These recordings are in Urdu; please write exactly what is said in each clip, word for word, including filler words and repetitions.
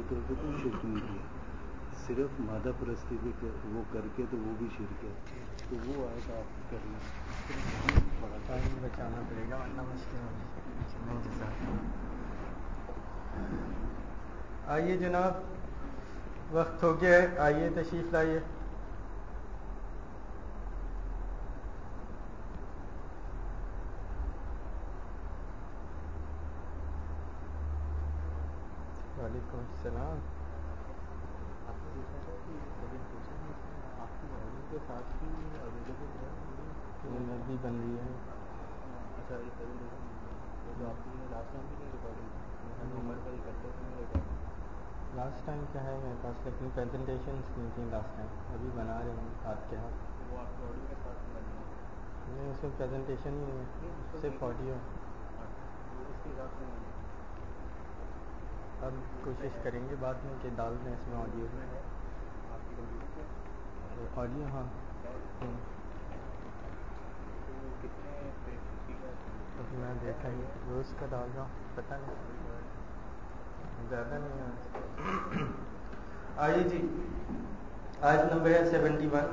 طور پہ کوئی شرک نہیں کیا, صرف مادہ پرستی بھی وہ کر کے تو وہ بھی شرک ہے. تو وہ آیت آپ کر لیں, بڑا ٹائم بچانا پڑے گا ورنہ مشکل ہو جائے. آئیے جناب, وقت ہو گیا ہے, آئیے تشریف لائیے. وعلیکم السلام. آپ نے دیکھا تھا کہ پریزنٹیشن میں آپ کی آڈیو کے ساتھ بھی اویلیبل ہے, میں بھی بن رہی ہے. اچھا ایک پریزنٹیشن وہ تو آپ کی لاسٹ ٹائم بھی نہیں ریکارڈ ہوئی, ہر عمر کا یہ کرتے تھے ریکارڈ. لاسٹ ٹائم کیا ہے میرے پاس, لیکن پریزنٹیشنس نہیں تھیں لاسٹ ٹائم, ابھی بنا رہے ہیں ہاتھ کے ہاتھ. وہ آپ کی آڈیو کے ساتھ بن رہی ہے. نہیں اس میں پریزنٹیشن ہی نہیں ہے, صرف آڈیو. اس کے حساب سے نہیں ہے. اب کوشش کریں گے بعد میں کہ ڈال دیں اس میں آڈیو. میں ہے آپ کی کمپیوٹر پہ آڈیو ہاں ہے. تو کتنے پیج کی ہے؟ اب میں دیکھا ہی روز کا ڈال رہا ہوں, پتہ نہیں زیادہ نہیں ہے. آئیے جی, آج نمبر ہے سیونٹی ون.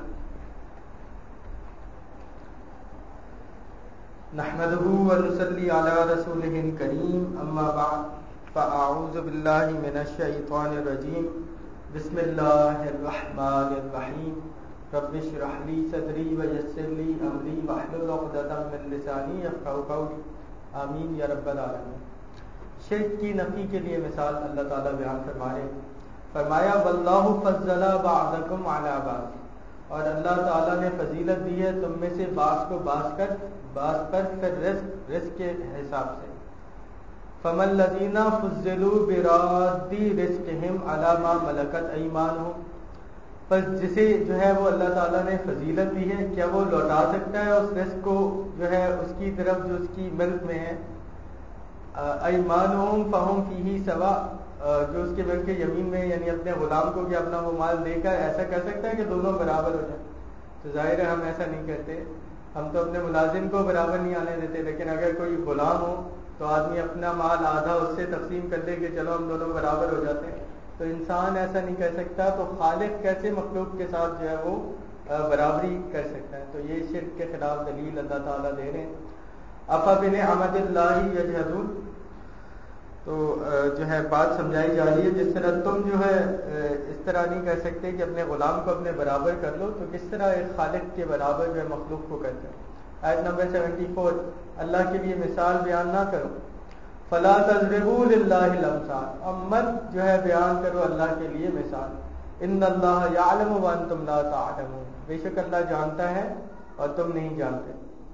نحمده ونصلي على رسوله الكريم, اما بعد فاعوذ بالله من الشيطان الرجيم. بسم الله الرحمن الرحيم. رب اشرح لي صدري ويسر لي امري واحلل عقدة من لساني يفقهوا قولي. آمین یا رب العالمین. شرک کی نفی کے لیے مثال اللہ تعالیٰ بیان فرما رہے ہیں. فرمایا واللہ فضل بعضکم علی بعض, اور اللہ تعالیٰ نے فضیلت دی ہے تم میں سے بعض کو بعض کر بعض پر پھر رزق رزق کے حساب سے. فمن الذین فضلوا براد رزقہم علی ما ملکت ایمانہم, پس جسے جو ہے وہ اللہ تعالیٰ نے فضیلت دی ہے, کیا وہ لوٹا سکتا ہے اس رزق کو جو ہے اس کی طرف جو اس کی ملک میں ہے. ایمانہم فہم فیہ سوا, جو اس کے ملک یمین میں یعنی اپنے غلام کو کہ اپنا وہ مال دے کر ایسا کر سکتا ہے کہ دونوں برابر ہو جائیں. تو ظاہر ہے ہم ایسا نہیں کرتے, ہم تو اپنے ملازم کو برابر نہیں آنے دیتے, لیکن اگر کوئی غلام ہو تو آدمی اپنا مال آدھا اس سے تقسیم کر لے کہ چلو ہم دونوں برابر ہو جاتے ہیں. تو انسان ایسا نہیں کر سکتا, تو خالق کیسے مخلوق کے ساتھ جو ہے وہ برابری کر سکتا ہے. تو یہ شرک کے خلاف دلیل اللہ تعالیٰ دے رہے ہیں. افبنعمت اللہ یجحدون, تو جو ہے بات سمجھائی جا رہی ہے جس طرح تم جو ہے اس طرح نہیں کر سکتے کہ اپنے غلام کو اپنے برابر کر لو, تو کس طرح ایک خالق کے برابر جو ہے مخلوق کو کرتے ہیں. آیت نمبر سیونٹی فور, اللہ کے لیے مثال بیان نہ کرو. فلا تضربوا للہ الامثال, اب مت جو ہے بیان کرو اللہ کے لیے مثال. ان اللہ یعلم وانتم لا تعلمون, بے شک اللہ جانتا ہے اور تم نہیں جانتے.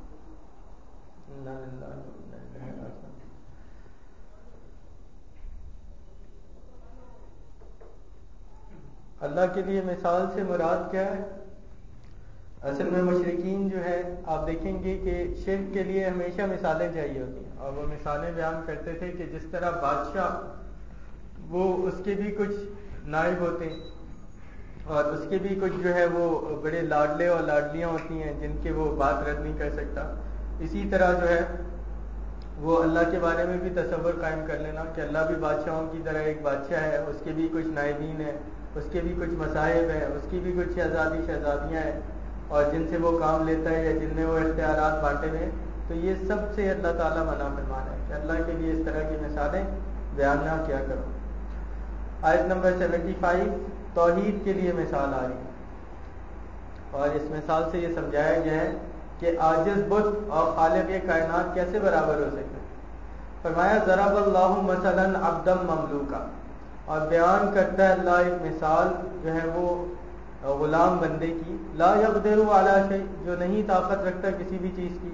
اللہ کے لیے مثال سے مراد کیا ہے؟ اصل میں مشرکین جو ہے آپ دیکھیں گے کہ شرک کے لیے ہمیشہ مثالیں چاہیے ہوتی ہیں, اور وہ مثالیں بیان کرتے تھے کہ جس طرح بادشاہ وہ اس کے بھی کچھ نائب ہوتے ہیں اور اس کے بھی کچھ جو ہے وہ بڑے لاڈلے اور لاڈلیاں ہوتی ہیں جن کے وہ بات رد نہیں کر سکتا. اسی طرح جو ہے وہ اللہ کے بارے میں بھی تصور قائم کر لینا کہ اللہ بھی بادشاہوں کی طرح ایک بادشاہ ہے, اس کے بھی کچھ نائبین ہیں, اس کے بھی کچھ مصاحب ہیں, اس کی بھی کچھ شہزادی شہزادیاں ہیں اور جن سے وہ کام لیتا ہے یا جن میں وہ اختیارات بانٹے ہوئے ہیں. تو یہ سب سے اللہ تعالیٰ منع فرما رہا ہے کہ اللہ کے لیے اس طرح کی مثالیں بیان نہ کیا کرو. آیت نمبر سیونٹی فائیو, توحید کے لیے مثال آ رہی ہے, اور اس مثال سے یہ سمجھایا گیا ہے کہ عاجز بت اور خالق کائنات کیسے برابر ہو سکتے ہیں. فرمایا ضرب اللہ مثلا عبدا مملوکا, اور بیان کرتا ہے اللہ ایک مثال جو ہے وہ غلام بندے کی, لا یقدر علی شیء, جو نہیں طاقت رکھتا کسی بھی چیز کی.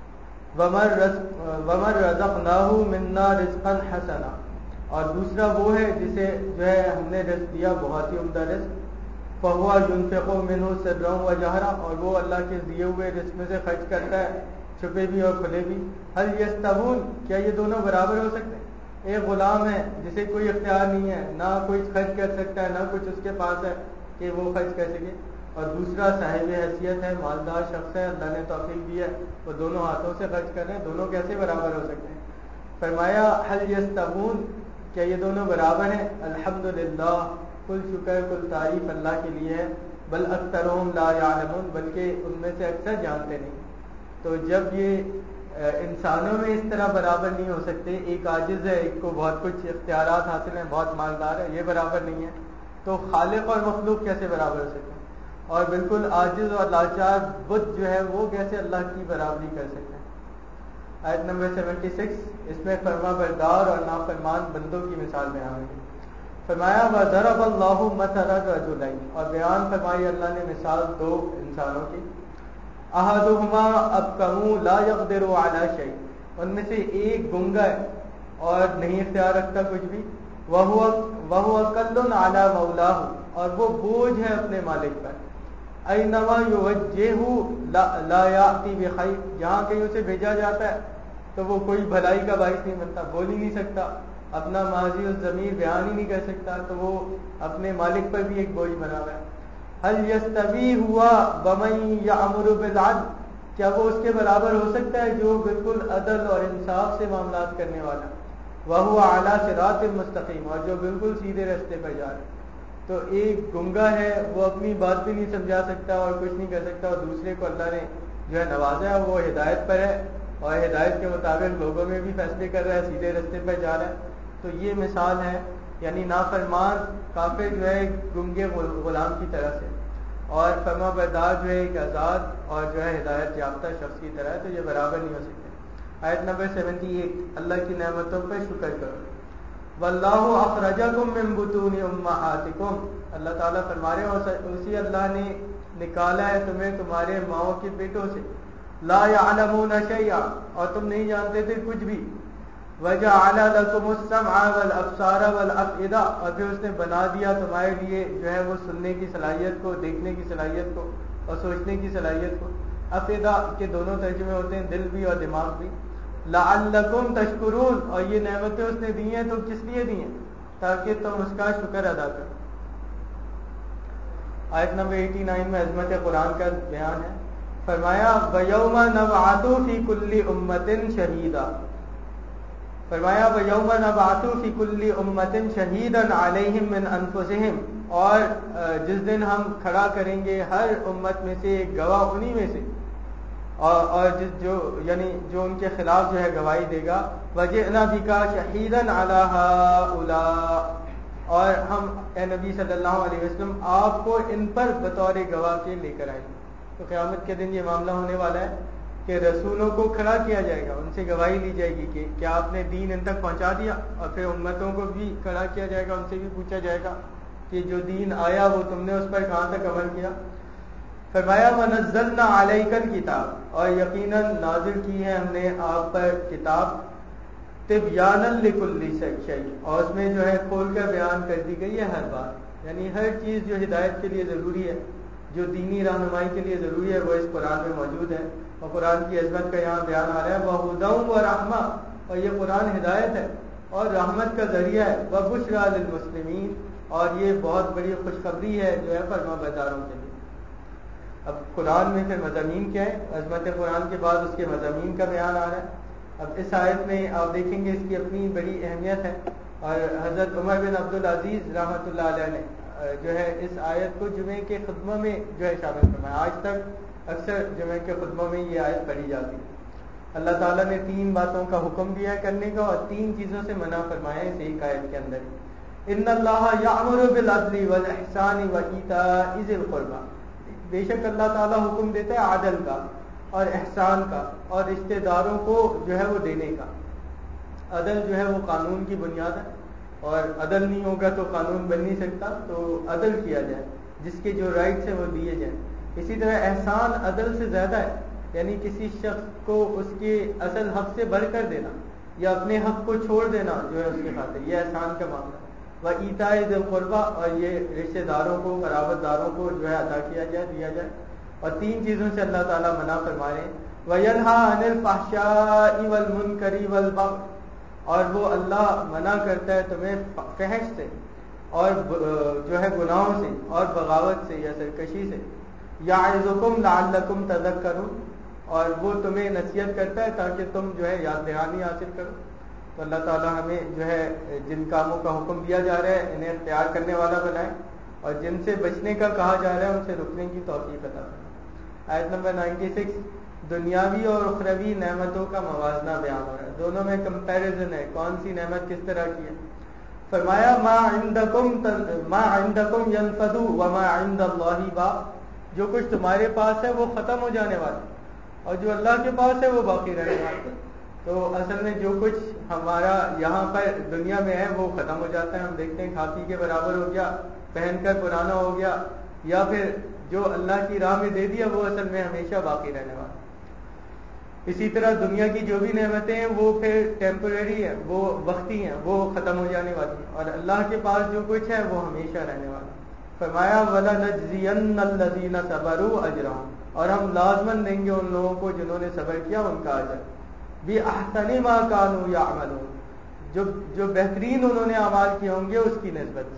ومن رزقناہ منا رزقا حسنا, اور دوسرا وہ ہے جسے جو ہے ہم نے رزق دیا بہت ہی عمدہ رزق. فہو ينفق منہ سرا وجہرا, اور وہ اللہ کے دیے ہوئے رزق میں سے خرچ کرتا ہے چھپے بھی اور کھلے بھی. هل یستوون, کیا یہ دونوں برابر ہو سکتے ہیں؟ ایک غلام ہے جسے کوئی اختیار نہیں ہے, نہ کوئی خرچ کر سکتا ہے, نہ کچھ اس کے پاس ہے کہ وہ خرچ کر سکے, اور دوسرا صاحب حیثیت ہے, مالدار شخص ہے, اللہ نے توفیق دی ہے, وہ دونوں ہاتھوں سے خرچ کر رہے ہیں, دونوں کیسے برابر ہو سکتے ہیں؟ فرمایا هل یستوون, کیا یہ دونوں برابر ہیں؟ الحمدللہ، کل شکر کل تعریف اللہ کے لیے ہے، بل اکثرهم لا یعلمون، بلکہ ان میں سے اکثر جانتے نہیں۔ تو جب یہ انسانوں میں اس طرح برابر نہیں ہو سکتے، ایک عاجز ہے، ایک کو بہت کچھ اختیارات حاصل ہیں، بہت مالدار ہے، یہ برابر نہیں ہے، تو خالق اور مخلوق کیسے برابر ہو سکتے ہیں؟ اور بالکل عاجز اور لاچار بت جو ہے وہ کیسے اللہ کی برابری کر سکتے ہیں؟ آیت نمبر سیونٹی سکس، اس میں فرما بردار اور نافرمان بندوں کی مثال بیان ہوئی۔ فرمایا وَضَرَبَ اللَّهُ مَثَلًا رَجُلَيْنِ، اور بیان فرمائی اللہ نے مثال دو انسانوں کی، احدهما ابکم لا يقدر على شيء، ان میں سے ایک گنگا ہے اور نہیں اختیار رکھتا کچھ بھی، وهو وهو كل على مولاه، اور وہ بوجھ ہے اپنے مالک پر، اینما یوجهه لا, لا یاتی بخیر، جہاں کہیں اسے بھیجا جاتا ہے تو وہ کوئی بھلائی کا باعث نہیں بنتا، بول ہی نہیں سکتا، اپنا ماضی و ضمیر بیان ہی نہیں کر سکتا، تو وہ اپنے مالک پر بھی ایک بوجھ بنا ہوا ہے۔ هل یستوی ہوا بمن یامر بالعدل، کیا وہ اس کے برابر ہو سکتا ہے جو بالکل عدل اور انصاف سے معاملات کرنے والا، وہو علی صراط مستقیم، اور جو بالکل سیدھے راستے پر جا رہا ہے۔ تو ایک گنگا ہے، وہ اپنی بات بھی نہیں سمجھا سکتا اور کچھ نہیں کر سکتا، اور دوسرے کو اللہ نے جو ہے نوازا ہے، وہ ہدایت پر ہے اور ہدایت کے مطابق لوگوں میں بھی فیصلے کر رہا ہے، سیدھے راستے پر جا رہا ہے۔ تو یہ مثال ہے، یعنی نافرمان کافر جو ہے گنگے غلام کی طرح سے، اور فرما بردار جو ہے ایک آزاد اور جو ہے ہدایت یافتہ شخص کی طرح ہے، تو یہ برابر نہیں ہو سکتے۔ آیت نمبر سیونٹی ایٹ، اللہ کی نعمتوں پر شکر کرو۔ واللہ اخرجکم من بطون امہاتکم، اللہ تعالیٰ فرما رہے ہیں اسی اللہ نے نکالا ہے تمہیں تمہارے ماؤں کے پیٹوں سے، لا یعلمون شیئا، اور تم نہیں جانتے تھے کچھ بھی، وجعل لکم السمع والابصار والافئدہ، اور پھر اس نے بنا دیا تمہارے لیے جو ہے وہ سننے کی صلاحیت کو، دیکھنے کی صلاحیت کو اور سوچنے کی صلاحیت کو۔ افئدہ کے دونوں ترجمے ہوتے ہیں، دل بھی اور دماغ بھی۔ لعلکم تشکرون، اور یہ نعمتیں اس نے دی ہیں تو کس لیے دی ہیں؟ تاکہ تم اس کا شکر ادا کرو۔ آیت نمبر اٹھاسی میں عظمت قرآن کا بیان ہے، فرمایا وَيَوْمَ نَبْعَثُ فِي كُلِّ أُمَّةٍ شَهِيدًا، فرمایا وَيَوْمَ نَبْعَثُ فِي كُلِّ أُمَّةٍ شَهِيدًا عَلَيْهِمْ مِنْ أَنفُسِهِمْ، اور جس دن ہم کھڑا کریں گے ہر امت میں سے ایک گواہ انہی میں سے، اور اور جس جو یعنی جو ان کے خلاف جو ہے گواہی دے گا، وَجِئْنَا بِكَ شَهِيدًا عَلَى هَؤُلَاءِ، اور ہم اے نبی صلی اللہ علیہ وسلم آپ کو ان پر بطور گواہ کے لے کر آئیں گے۔ تو قیامت کے دن یہ معاملہ ہونے والا ہے کہ رسولوں کو کھڑا کیا جائے گا، ان سے گواہی لی جائے گی کہ کیا آپ نے دین ان تک پہنچا دیا، اور پھر امتوں کو بھی کھڑا کیا جائے گا، ان سے بھی پوچھا جائے گا کہ جو دین آیا وہ تم نے اس پر کہاں تک عمل کیا۔ فرمایا وَنَزَّلْنَا عَلَيْكَ الْكِتَابَ، اور یقیناً نازل کی ہے ہم نے آپ پر کتاب، تِبْيَانًا لِكُلِّ شَيْءٍ، اور اس میں جو ہے کھول کر بیان کر دی گئی ہے ہر بات، یعنی ہر چیز جو ہدایت کے لیے ضروری ہے، جو دینی رہنمائی کے لیے ضروری ہے، وہ اس قرآن میں موجود ہے۔ اور قرآن کی عظمت کا یہاں بیان آ رہا ہے، وَهُدًى وَرَحْمَةً، اور یہ قرآن ہدایت ہے اور رحمت کا ذریعہ ہے، وَبُشْرَىٰ لِلْمُسْلِمِينَ، اور یہ بہت بڑی خوشخبری ہے جو ہے فرما برداروں کے لیے۔ اب قرآن میں پھر مضامین کیا ہے؟ عظمت قرآن کے بعد اس کے مضامین کا بیان آ رہا ہے۔ اب اس آیت میں آپ دیکھیں گے اس کی اپنی بڑی اہمیت ہے، اور حضرت عمر بن عبدالعزیز رحمۃ اللہ علیہ نے جو ہے اس آیت کو جمعے کے خطبوں میں جو ہے شامل فرمایا۔ آج تک اکثر جمعے کے خطبوں میں یہ آیت پڑھی جاتی ہے۔ اللہ تعالیٰ نے تین باتوں کا حکم دیا کرنے کا اور تین چیزوں سے منع فرمایا اس ایک آیت کے اندر۔ ان اللہ یأمر بالعدل والاحسان وایتاء ذی القربی، بے شک اللہ تعالیٰ حکم دیتا ہے عدل کا اور احسان کا اور رشتہ داروں کو جو ہے وہ دینے کا۔ عدل جو ہے وہ قانون کی بنیاد ہے، اور عدل نہیں ہوگا تو قانون بن نہیں سکتا، تو عدل کیا جائے، جس کے جو رائٹس ہیں وہ دیے جائیں۔ اسی طرح احسان عدل سے زیادہ ہے، یعنی کسی شخص کو اس کے اصل حق سے بڑھ کر دینا یا اپنے حق کو چھوڑ دینا جو ہے اس کے خاطر، یہ احسان کا معاملہ ہے۔ وایتاء ذی القربی، اور یہ رشتہ داروں کو، قرابت داروں کو جو ہے عطا کیا جائے، دیا جائے۔ اور تین چیزوں سے اللہ تعالیٰ منع فرما رہے ہیں، وَيَنْهَىٰ عَنِ الْفَحْشَاءِ وَالْمُنكَرِ وَالْبَغْيِ، اور وہ اللہ منع کرتا ہے تمہیں فحش سے اور جو ہے گناہوں سے اور بغاوت سے یا سرکشی سے، یعظکم لعلکم تذکرون، اور وہ تمہیں نصیحت کرتا ہے تاکہ تم جو ہے یاد دہانی حاصل کرو۔ تو اللہ تعالیٰ ہمیں جو ہے جن کاموں کا حکم دیا جا رہا ہے انہیں اختیار کرنے والا بنائے، اور جن سے بچنے کا کہا جا رہا ہے ان سے رکنے کی توفیق عطا فرمائے۔ آیت نمبر چھیانوے، دنیاوی اور اخروی نعمتوں کا موازنہ بیان ہو رہا ہے، دونوں میں کمپیریزن ہے، کون سی نعمت کس طرح کی ہے۔ فرمایا ما عندکم ما عندکم ينفد وما عند اللہ باق، جو کچھ تمہارے پاس ہے وہ ختم ہو جانے والا، اور جو اللہ کے پاس ہے وہ باقی رہنے والا۔ تو اصل میں جو کچھ ہمارا یہاں پر دنیا میں ہے وہ ختم ہو جاتا ہے، ہم دیکھتے ہیں کھا پی کے برابر ہو گیا، پہن کر پرانا ہو گیا، یا پھر جو اللہ کی راہ میں دے دیا وہ اصل میں ہمیشہ باقی رہنے والا۔ اسی طرح دنیا کی جو بھی نعمتیں ہیں وہ پھر ٹیمپرری ہیں، وہ وقتی ہیں، وہ ختم ہو جانے والی ہیں، اور اللہ کے پاس جو کچھ ہے وہ ہمیشہ رہنے والا۔ فرمایا وَلَنَجْزِيَنَّ الَّذِينَ صَبَرُوا أَجْرَهُمْ، اور ہم لازماً دیں گے ان لوگوں کو جنہوں نے صبر کیا ان کا اجر، بِأَحْسَنِ مَا كَانُوا يَعْمَلُونَ، جو جو بہترین انہوں نے اعمال کیے ہوں گے اس کی نسبت سے۔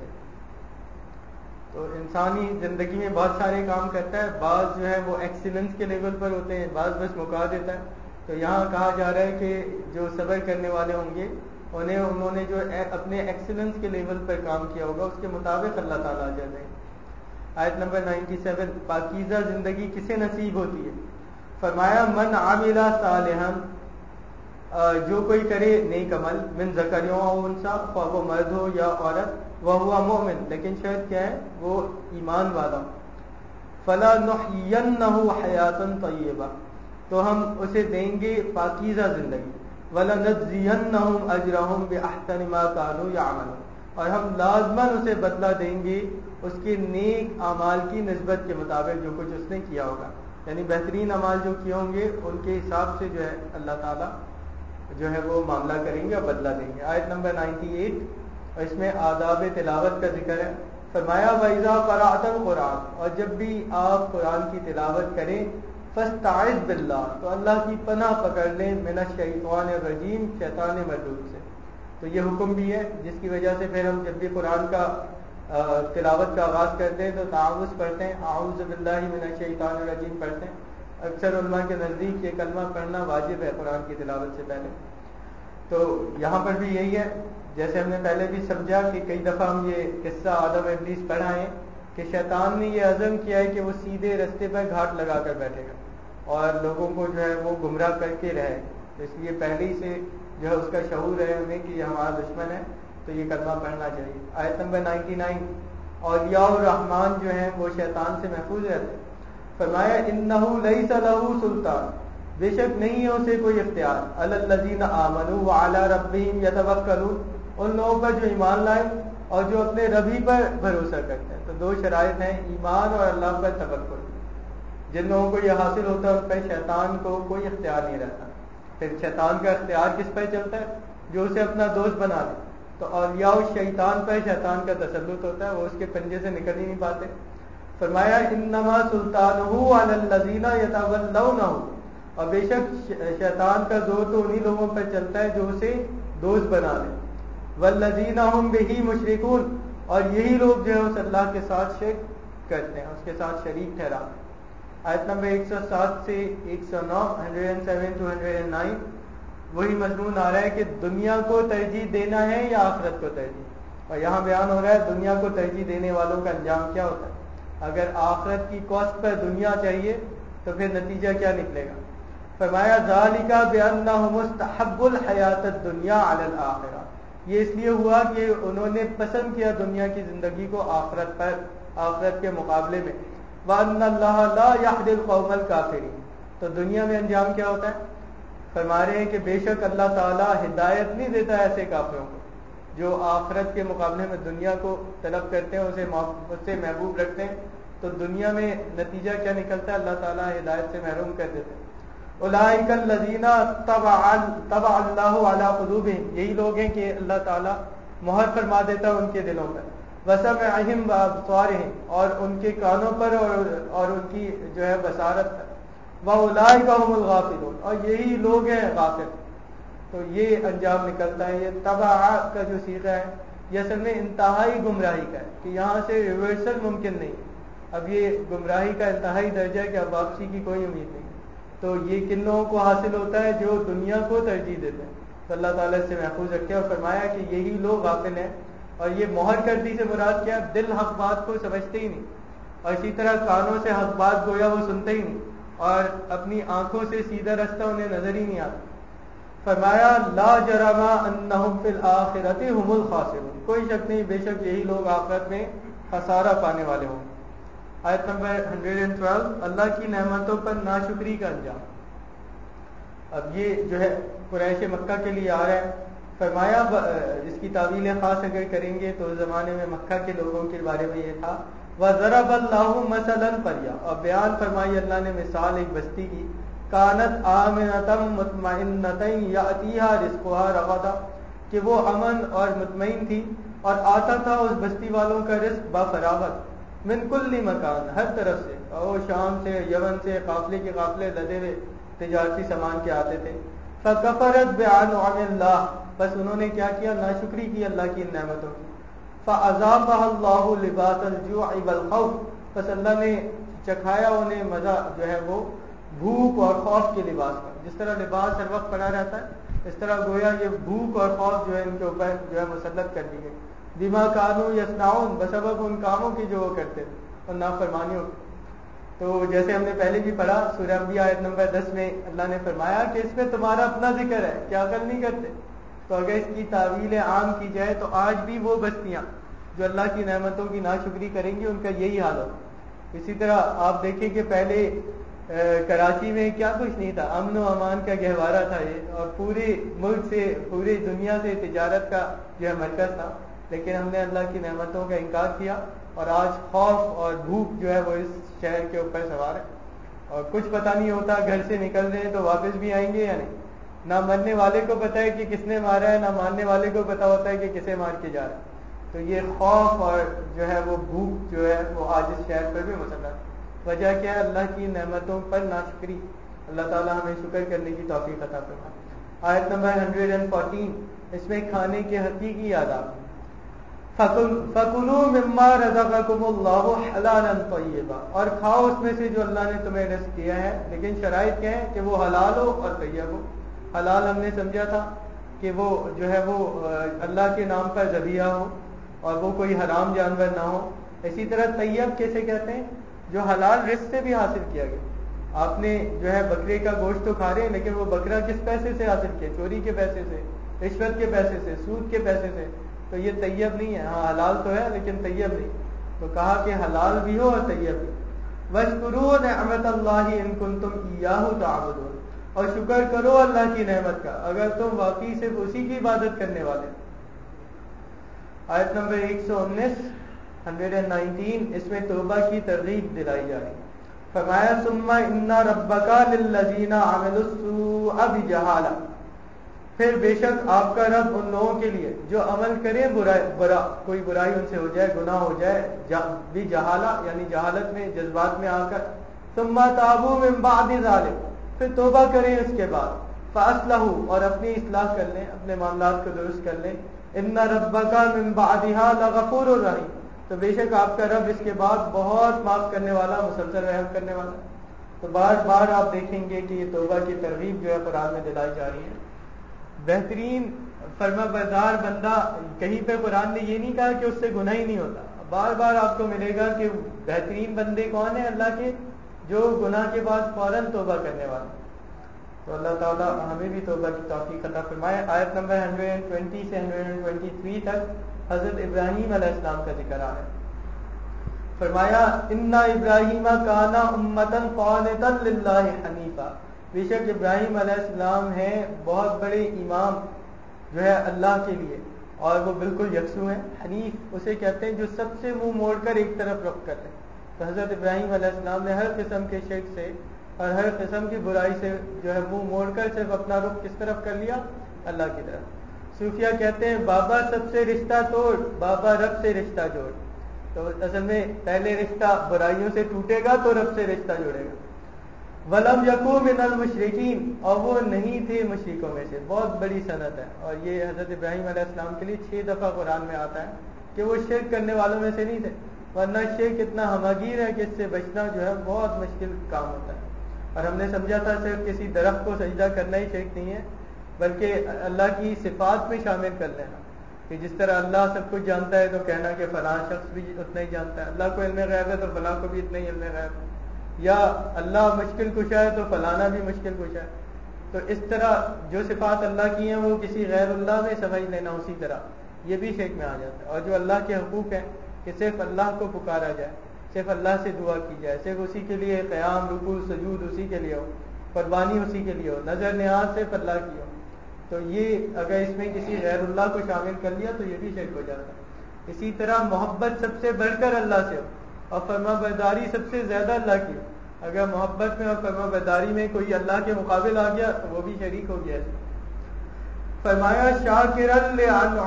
تو انسانی زندگی میں بہت سارے کام کرتا ہے، بعض جو ہے وہ ایکسیلنس کے لیول پر ہوتے ہیں، بعض بس مکا دیتا ہے۔ تو یہاں کہا جا رہا ہے کہ جو صبر کرنے والے ہوں گے انہیں انہوں نے جو اپنے ایکسیلنس کے لیول پر کام کیا ہوگا اس کے مطابق اللہ تعالیٰ اجر دیں۔ آیت نمبر سینتالیس، پاکیزہ زندگی کسے نصیب ہوتی ہے؟ فرمایا من عامل صالحا، جو کوئی کرے نیک عمل، من ذکر و انثی، خواہ وہ مرد ہو یا عورت، وہو مومن، لیکن شرط کیا ہے؟ وہ ایمان والا، فلا نحینہ حیاتا طیبہ، تو ہم اسے دیں گے پاکیزہ زندگی، وَلَنَجْزِيَنَّهُمْ أَجْرَهُمْ بِأَحْسَنِ مَا كَانُوا يَعْمَلُونَ، اور ہم لازماً اسے بدلہ دیں گے اس کے نیک اعمال کی نسبت کے مطابق جو کچھ اس نے کیا ہوگا، یعنی بہترین اعمال جو کیے ہوں گے ان کے حساب سے جو ہے اللہ تعالیٰ جو ہے وہ معاملہ کریں گے اور بدلہ دیں گے۔ آیت نمبر اٹھانوے، اور اس میں آداب تلاوت کا ذکر ہے۔ فرمایا وَإِذَا قَرَأْتَ الْقُرْآنَ، اور جب بھی آپ قرآن کی تلاوت کریں، فَاسْتَعِذْ بِاللَّهِ، تو اللہ کی پناہ پکڑ لیں، مِنَ الشَّیطَانِ الرَّجِیمِ، شیطان مردود سے۔ تو یہ حکم بھی ہے جس کی وجہ سے پھر ہم جب بھی قرآن کا تلاوت کا آغاز کرتے ہیں تو تعوذ پڑھتے ہیں، اعوذ باللہ من الشیطان الرجیم پڑھتے ہیں۔ اکثر علماء کے نزدیک یہ کلمہ پڑھنا واجب ہے قرآن کی تلاوت سے پہلے۔ تو یہاں پر بھی یہی ہے، جیسے ہم نے پہلے بھی سمجھا کہ کئی دفعہ ہم یہ قصہ آدم ابلیس پڑھا ہے کہ شیطان نے یہ عزم کیا ہے کہ وہ سیدھے رستے پر گھاٹ لگا کر بیٹھے گا اور لوگوں کو جو ہے وہ گمراہ کر کے رہے، اس لیے پہلے ہی سے جو ہے اس کا شعور ہے ہمیں کہ یہ ہمارا دشمن ہے، تو یہ کلمہ پڑھنا چاہیے۔ آیت نمبر نائنٹی نائن، اولیاء الرحمن جو ہیں وہ شیطان سے محفوظ رہتے ہیں۔ فرمایا انہ لیس لہ سلطان، بے شک نہیں ہے اسے کوئی اختیار، علی الذین آمنوا وعلی ربہم یتوکلون، ان لوگوں پر جو ایمان لائے اور جو اپنے رب ہی پر بھروسہ کرتے ہیں۔ تو دو شرائط ہیں، ایمان اور اللہ پر توکل۔ جن لوگوں کو یہ حاصل ہوتا ہے ان پر شیطان کو کوئی اختیار نہیں رہتا۔ پھر شیطان کا اختیار کس پر چلتا ہے؟ جو اسے اپنا دوست بنا لے۔ تو اولیاء الشیطان پر شیطان کا تسلط ہوتا ہے، وہ اس کے پنجے سے نکل ہی نہیں پاتے۔ فرمایا انما سلطانہ علی الذین یتولونہ، اور بے شک شیطان کا زور تو انہی لوگوں پر چلتا ہے جو اسے دوست بنا لے، والذین ہم بہ مشرکون، اور یہی لوگ جو ہے اس اللہ کے ساتھ شرک کرتے ہیں، اس کے ساتھ شریک ٹھہراتے ہیں۔ آیت نمبر ایک سو سات سے ایک سو نو، ایک سو سات ٹو ایک سو نو، وہی مضمون آ رہا ہے کہ دنیا کو ترجیح دینا ہے یا آخرت کو ترجیح، اور یہاں بیان ہو رہا ہے دنیا کو ترجیح دینے والوں کا انجام کیا ہوتا ہے۔ اگر آخرت کی کاسٹ پر دنیا چاہیے تو پھر نتیجہ کیا نکلے گا؟ فرمایا ذالک بانہم استحبوا الحیاۃ الدنیا علی الآخرہ، یہ اس لیے ہوا کہ انہوں نے پسند کیا دنیا کی زندگی کو آخرت پر، آخرت کے مقابلے میں۔ وان اللہ لا یہدی القوم الکافرین، تو دنیا میں انجام کیا ہوتا ہے؟ فرما رہے ہیں کہ بے شک اللہ تعالیٰ ہدایت نہیں دیتا ایسے کافروں کو جو آخرت کے مقابلے میں دنیا کو طلب کرتے ہیں، اسے اس سے محبوب رکھتے ہیں، تو دنیا میں نتیجہ کیا نکلتا ہے؟ اللہ تعالیٰ ہدایت سے محروم کر دیتے ہیں۔ اولئک الذین طبع طبع اللہ علی قلوبہم، یہی لوگ ہیں کہ اللہ تعالیٰ مہر فرما دیتا ہے ان کے دلوں پر، وسمعہم وابصارہم، اور ان کے کانوں پر اور اور ان کی جو ہے بصارت پر، واولئک هم الغافلون، اور یہی لوگ ہیں غافل۔ تو یہ انجام نکلتا ہے۔ یہ طبع کا جو صیغہ ہے یہ اصل میں انتہائی گمراہی کا ہے کہ یہاں سے ریورسل ممکن نہیں، اب یہ گمراہی کا انتہائی درجہ ہے کہ اب واپسی کی کوئی امید نہیں۔ تو یہ کن لوگوں کو حاصل ہوتا ہے؟ جو دنیا کو ترجیح دیتے ہیں، تو اللہ تعالیٰ اس سے محفوظ رکھے. اور فرمایا کہ یہی لوگ غافل ہیں. اور یہ مہر کردی سے مراد کیا؟ دل حق بات کو سمجھتے ہی نہیں, اور اسی طرح کانوں سے حق بات گویا وہ سنتے ہی نہیں, اور اپنی آنکھوں سے سیدھا رستہ انہیں نظر ہی نہیں آتا. فرمایا لا جرم انہم فی الآخرۃ هم الخاسرون, کوئی شک نہیں بے شک یہی لوگ آخرت میں خسارہ پانے والے ہوں. آیت نمبر ایک سو بارہ, اللہ کی نعمتوں پر ناشکری کا انجام. اب یہ جو ہے قریش مکہ کے لیے آ رہا ہے. فرمایا اس کی تعویل خاص اگر کریں گے تو اس زمانے میں مکہ کے لوگوں کے بارے میں یہ تھا, وَضَرَبَ اللَّهُ مَثَلًا قَرْيَةً, اور بیان فرمائی اللہ نے مثال ایک بستی کی, کانت آمنۃ مطمئنۃ یأتیہا رزقہا رغدا, کہ وہ امن اور مطمئن تھی اور آتا تھا اس بستی والوں کا رزق بافراغت, من کل مکان, ہر طرف سے, اور شام سے یمن سے قافلے کے قافلے لدے ہوئے تجارتی سامان کے آتے تھے. فکفرت بانعم اللہ, بس انہوں نے کیا کیا؟ ناشکری کی اللہ کی نعمتوں کی. فاذاقها اللہ لباس الجوع والخوف, بس اللہ نے چکھایا انہیں مزہ جو ہے وہ بھوک اور خوف کے لباس کا. جس طرح لباس ہر وقت پڑا رہتا ہے, اس طرح گویا یہ بھوک اور خوف جو ہے ان کے اوپر جو ہے مسلط کر دی گئی. بما کانوا یصنعون, بسبب ان کاموں کی جو وہ کرتے تھے اور نافرمانیوں کی. تو جیسے ہم نے پہلے بھی پڑھا سورہ انبیاء آیت نمبر دس میں اللہ نے فرمایا کہ اس میں تمہارا اپنا ذکر ہے, کیا عقل نہیں کرتے؟ تو اگر اس کی تعویل عام کی جائے تو آج بھی وہ بستیاں جو اللہ کی نعمتوں کی ناشکری کریں گی ان کا یہی حال ہوگا. اسی طرح آپ دیکھیں کہ پہلے کراچی میں کیا کچھ نہیں تھا, امن و امان کا گہوارہ تھا یہ, اور پورے ملک سے پوری دنیا سے تجارت کا جو ہے مرکز تھا. لیکن ہم نے اللہ کی نعمتوں کا انکار کیا اور آج خوف اور بھوک جو ہے وہ اس شہر کے اوپر سوار ہے, اور کچھ پتہ نہیں ہوتا گھر سے نکل رہے ہیں تو واپس بھی آئیں گے یا نہیں. نہ مرنے والے کو پتہ ہے کہ کس نے مارا ہے, نہ مارنے والے کو پتہ ہوتا ہے کہ کسے مار کے جا رہا ہے. تو یہ خوف اور جو ہے وہ بھوک جو ہے وہ آج اس شہر پر بھی مسلط ہے. وجہ کیا ہے؟ اللہ کی نعمتوں پر ناشکری. اللہ تعالیٰ ہمیں شکر کرنے کی توفیق عطا فرمائے. آیت نمبر ایک سو چودہ, اس میں کھانے کے حقیقی آداب. فَكُلُوا مِمَّا رَزَقَكُمُ اللَّهُ حَلَالًا طَيِّبًا, اور کھاؤ اس میں سے جو اللہ نے تمہیں رزق کیا ہے, لیکن شرائط کیا ہے کہ وہ حلال ہو اور طیب ہو. حلال ہم نے سمجھا تھا کہ وہ جو ہے وہ اللہ کے نام پر ذبیحہ ہو اور وہ کوئی حرام جانور نہ ہو. اسی طرح طیب کیسے کہتے ہیں؟ جو حلال رزق سے بھی حاصل کیا گیا. آپ نے جو ہے بکرے کا گوشت تو کھا رہے ہیں, لیکن وہ بکرا کس پیسے سے حاصل کیا؟ چوری کے پیسے سے, رشوت کے پیسے سے, سود کے پیسے سے. تو یہ طیب نہیں ہے. ہاں حلال تو ہے لیکن طیب نہیں. تو کہا کہ حلال بھی ہو اور طیب بھی. وَاشْكُرُوا نِعْمَتَ اللَّهِ إِن كُنتُمْ إِيَّاهُ تَعْبُدُونَ, اور شکر کرو اللہ کی نعمت کا اگر تم واقعی صرف اسی کی عبادت کرنے والے. آیت نمبر ایک سو انیس, ایک سو انیس, اس میں توبہ کی ترغیب دلائی جا رہی. فرمایا ثم ان ربک للذین عملوا السوء بجہالہ, پھر بے شک آپ کا رب ان لوگوں کے لیے جو عمل کرے برا, برا کوئی برائی ان سے ہو جائے, گناہ ہو جائے, بجہالہ یعنی جہالت میں, جذبات میں آ کر, ثم تابوا من بعد ذلک, پھر توبہ کریں اس کے بعد, فاصلحوا, اور اپنی اصلاح کر لیں, اپنے معاملات کو درست کر لیں. ان ربک من بعدها لغفور رحیم, تو بے شک آپ کا رب اس کے بعد بہت معاف کرنے والا, مسلسل رحم کرنے والا. تو بار بار آپ دیکھیں گے کہ یہ توبہ کی ترغیب جو ہے قرآن میں دلائی جا رہی ہے. بہترین فرما بردار بندہ, کہیں پہ قرآن نے یہ نہیں کہا کہ اس سے گناہ ہی نہیں ہوتا. بار بار آپ کو ملے گا کہ بہترین بندے کون ہیں اللہ کے, جو گناہ کے بعد فوراً توبہ کرنے والے. تو اللہ تعالیٰ ہمیں بھی توبہ کی توفیق عطا فرمائے. آیت نمبر ایک سو بیس سے ایک سو تیئیس تک حضرت ابراہیم علیہ السلام کا ذکر آ ہے. فرمایا ان ابراہیم کانا امۃ قانتا للہ حنیفا, بے شک ابراہیم علیہ السلام ہیں بہت بڑے امام جو ہے اللہ کے لیے, اور وہ بالکل یکسو ہیں. حنیف اسے کہتے ہیں جو سب سے منہ موڑ کر ایک طرف رخ کرتے ہیں. تو حضرت ابراہیم علیہ السلام نے ہر قسم کے شرک سے اور ہر قسم کی برائی سے جو ہے منہ موڑ کر صرف اپنا رخ کس طرف کر لیا؟ اللہ کی طرف. صوفیہ کہتے ہیں بابا سب سے رشتہ توڑ, بابا رب سے رشتہ جوڑ. تو اصل میں پہلے رشتہ برائیوں سے ٹوٹے گا تو رب سے رشتہ جوڑے گا. ولم یکو من المشرکین, اور وہ نہیں تھے مشرکوں میں سے. بہت بڑی صنعت ہے, اور یہ حضرت ابراہیم علیہ السلام کے لیے چھ دفعہ قرآن میں آتا ہے کہ وہ شرک کرنے والوں میں سے نہیں تھے. ورنہ شرک اتنا ہماگیر ہے کہ اس سے بچنا جو ہے بہت مشکل کام ہوتا ہے. اور ہم نے سمجھا تھا صرف کسی درخت کو سجدہ کرنا ہی شرک نہیں ہے, بلکہ اللہ کی صفات میں شامل کر لینا کہ جس طرح اللہ سب کچھ جانتا ہے تو کہنا کہ فلاں شخص بھی اتنا ہی جانتا ہے، اللہ کو علم غیب ہے تو فلاں کو بھی اتنا ہی علم غیب ہے، یا اللہ مشکل کشا ہے تو فلانا بھی مشکل کشا ہے. تو اس طرح جو صفات اللہ کی ہیں وہ کسی غیر اللہ میں سمجھ لینا اسی طرح یہ بھی شرک میں آ جاتا ہے. اور جو اللہ کے حقوق ہیں کہ صرف اللہ کو پکارا جائے، صرف اللہ سے دعا کی جائے، صرف اسی کے لیے قیام رکوع سجود اسی کے لیے ہو، قربانی اسی کے لیے ہو، نظر نیاز صرف اللہ کی ہو، تو یہ اگر اس میں کسی غیر اللہ کو شامل کر لیا تو یہ بھی شرک ہو جاتا ہے. اسی طرح محبت سب سے بڑھ کر اللہ سے ہو اور فرما برداری سب سے زیادہ اللہ کی ہو، اگر محبت میں اور فرما برداری میں کوئی اللہ کے مقابل آ گیا تو وہ بھی شریک ہو گیا. فرمایا شاکرن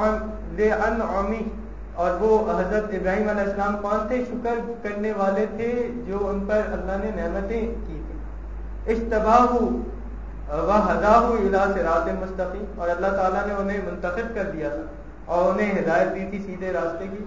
لانعمی، اور وہ حضرت ابراہیم علیہ السلام کون تھے؟ شکر کرنے والے تھے جو ان پر اللہ نے نعمتیں کی تھیں. اجتباہ وہداہ الی صراط مستقیم، اور اللہ تعالیٰ نے انہیں منتخب کر دیا تھا اور انہیں ہدایت دی تھی سیدھے راستے کی.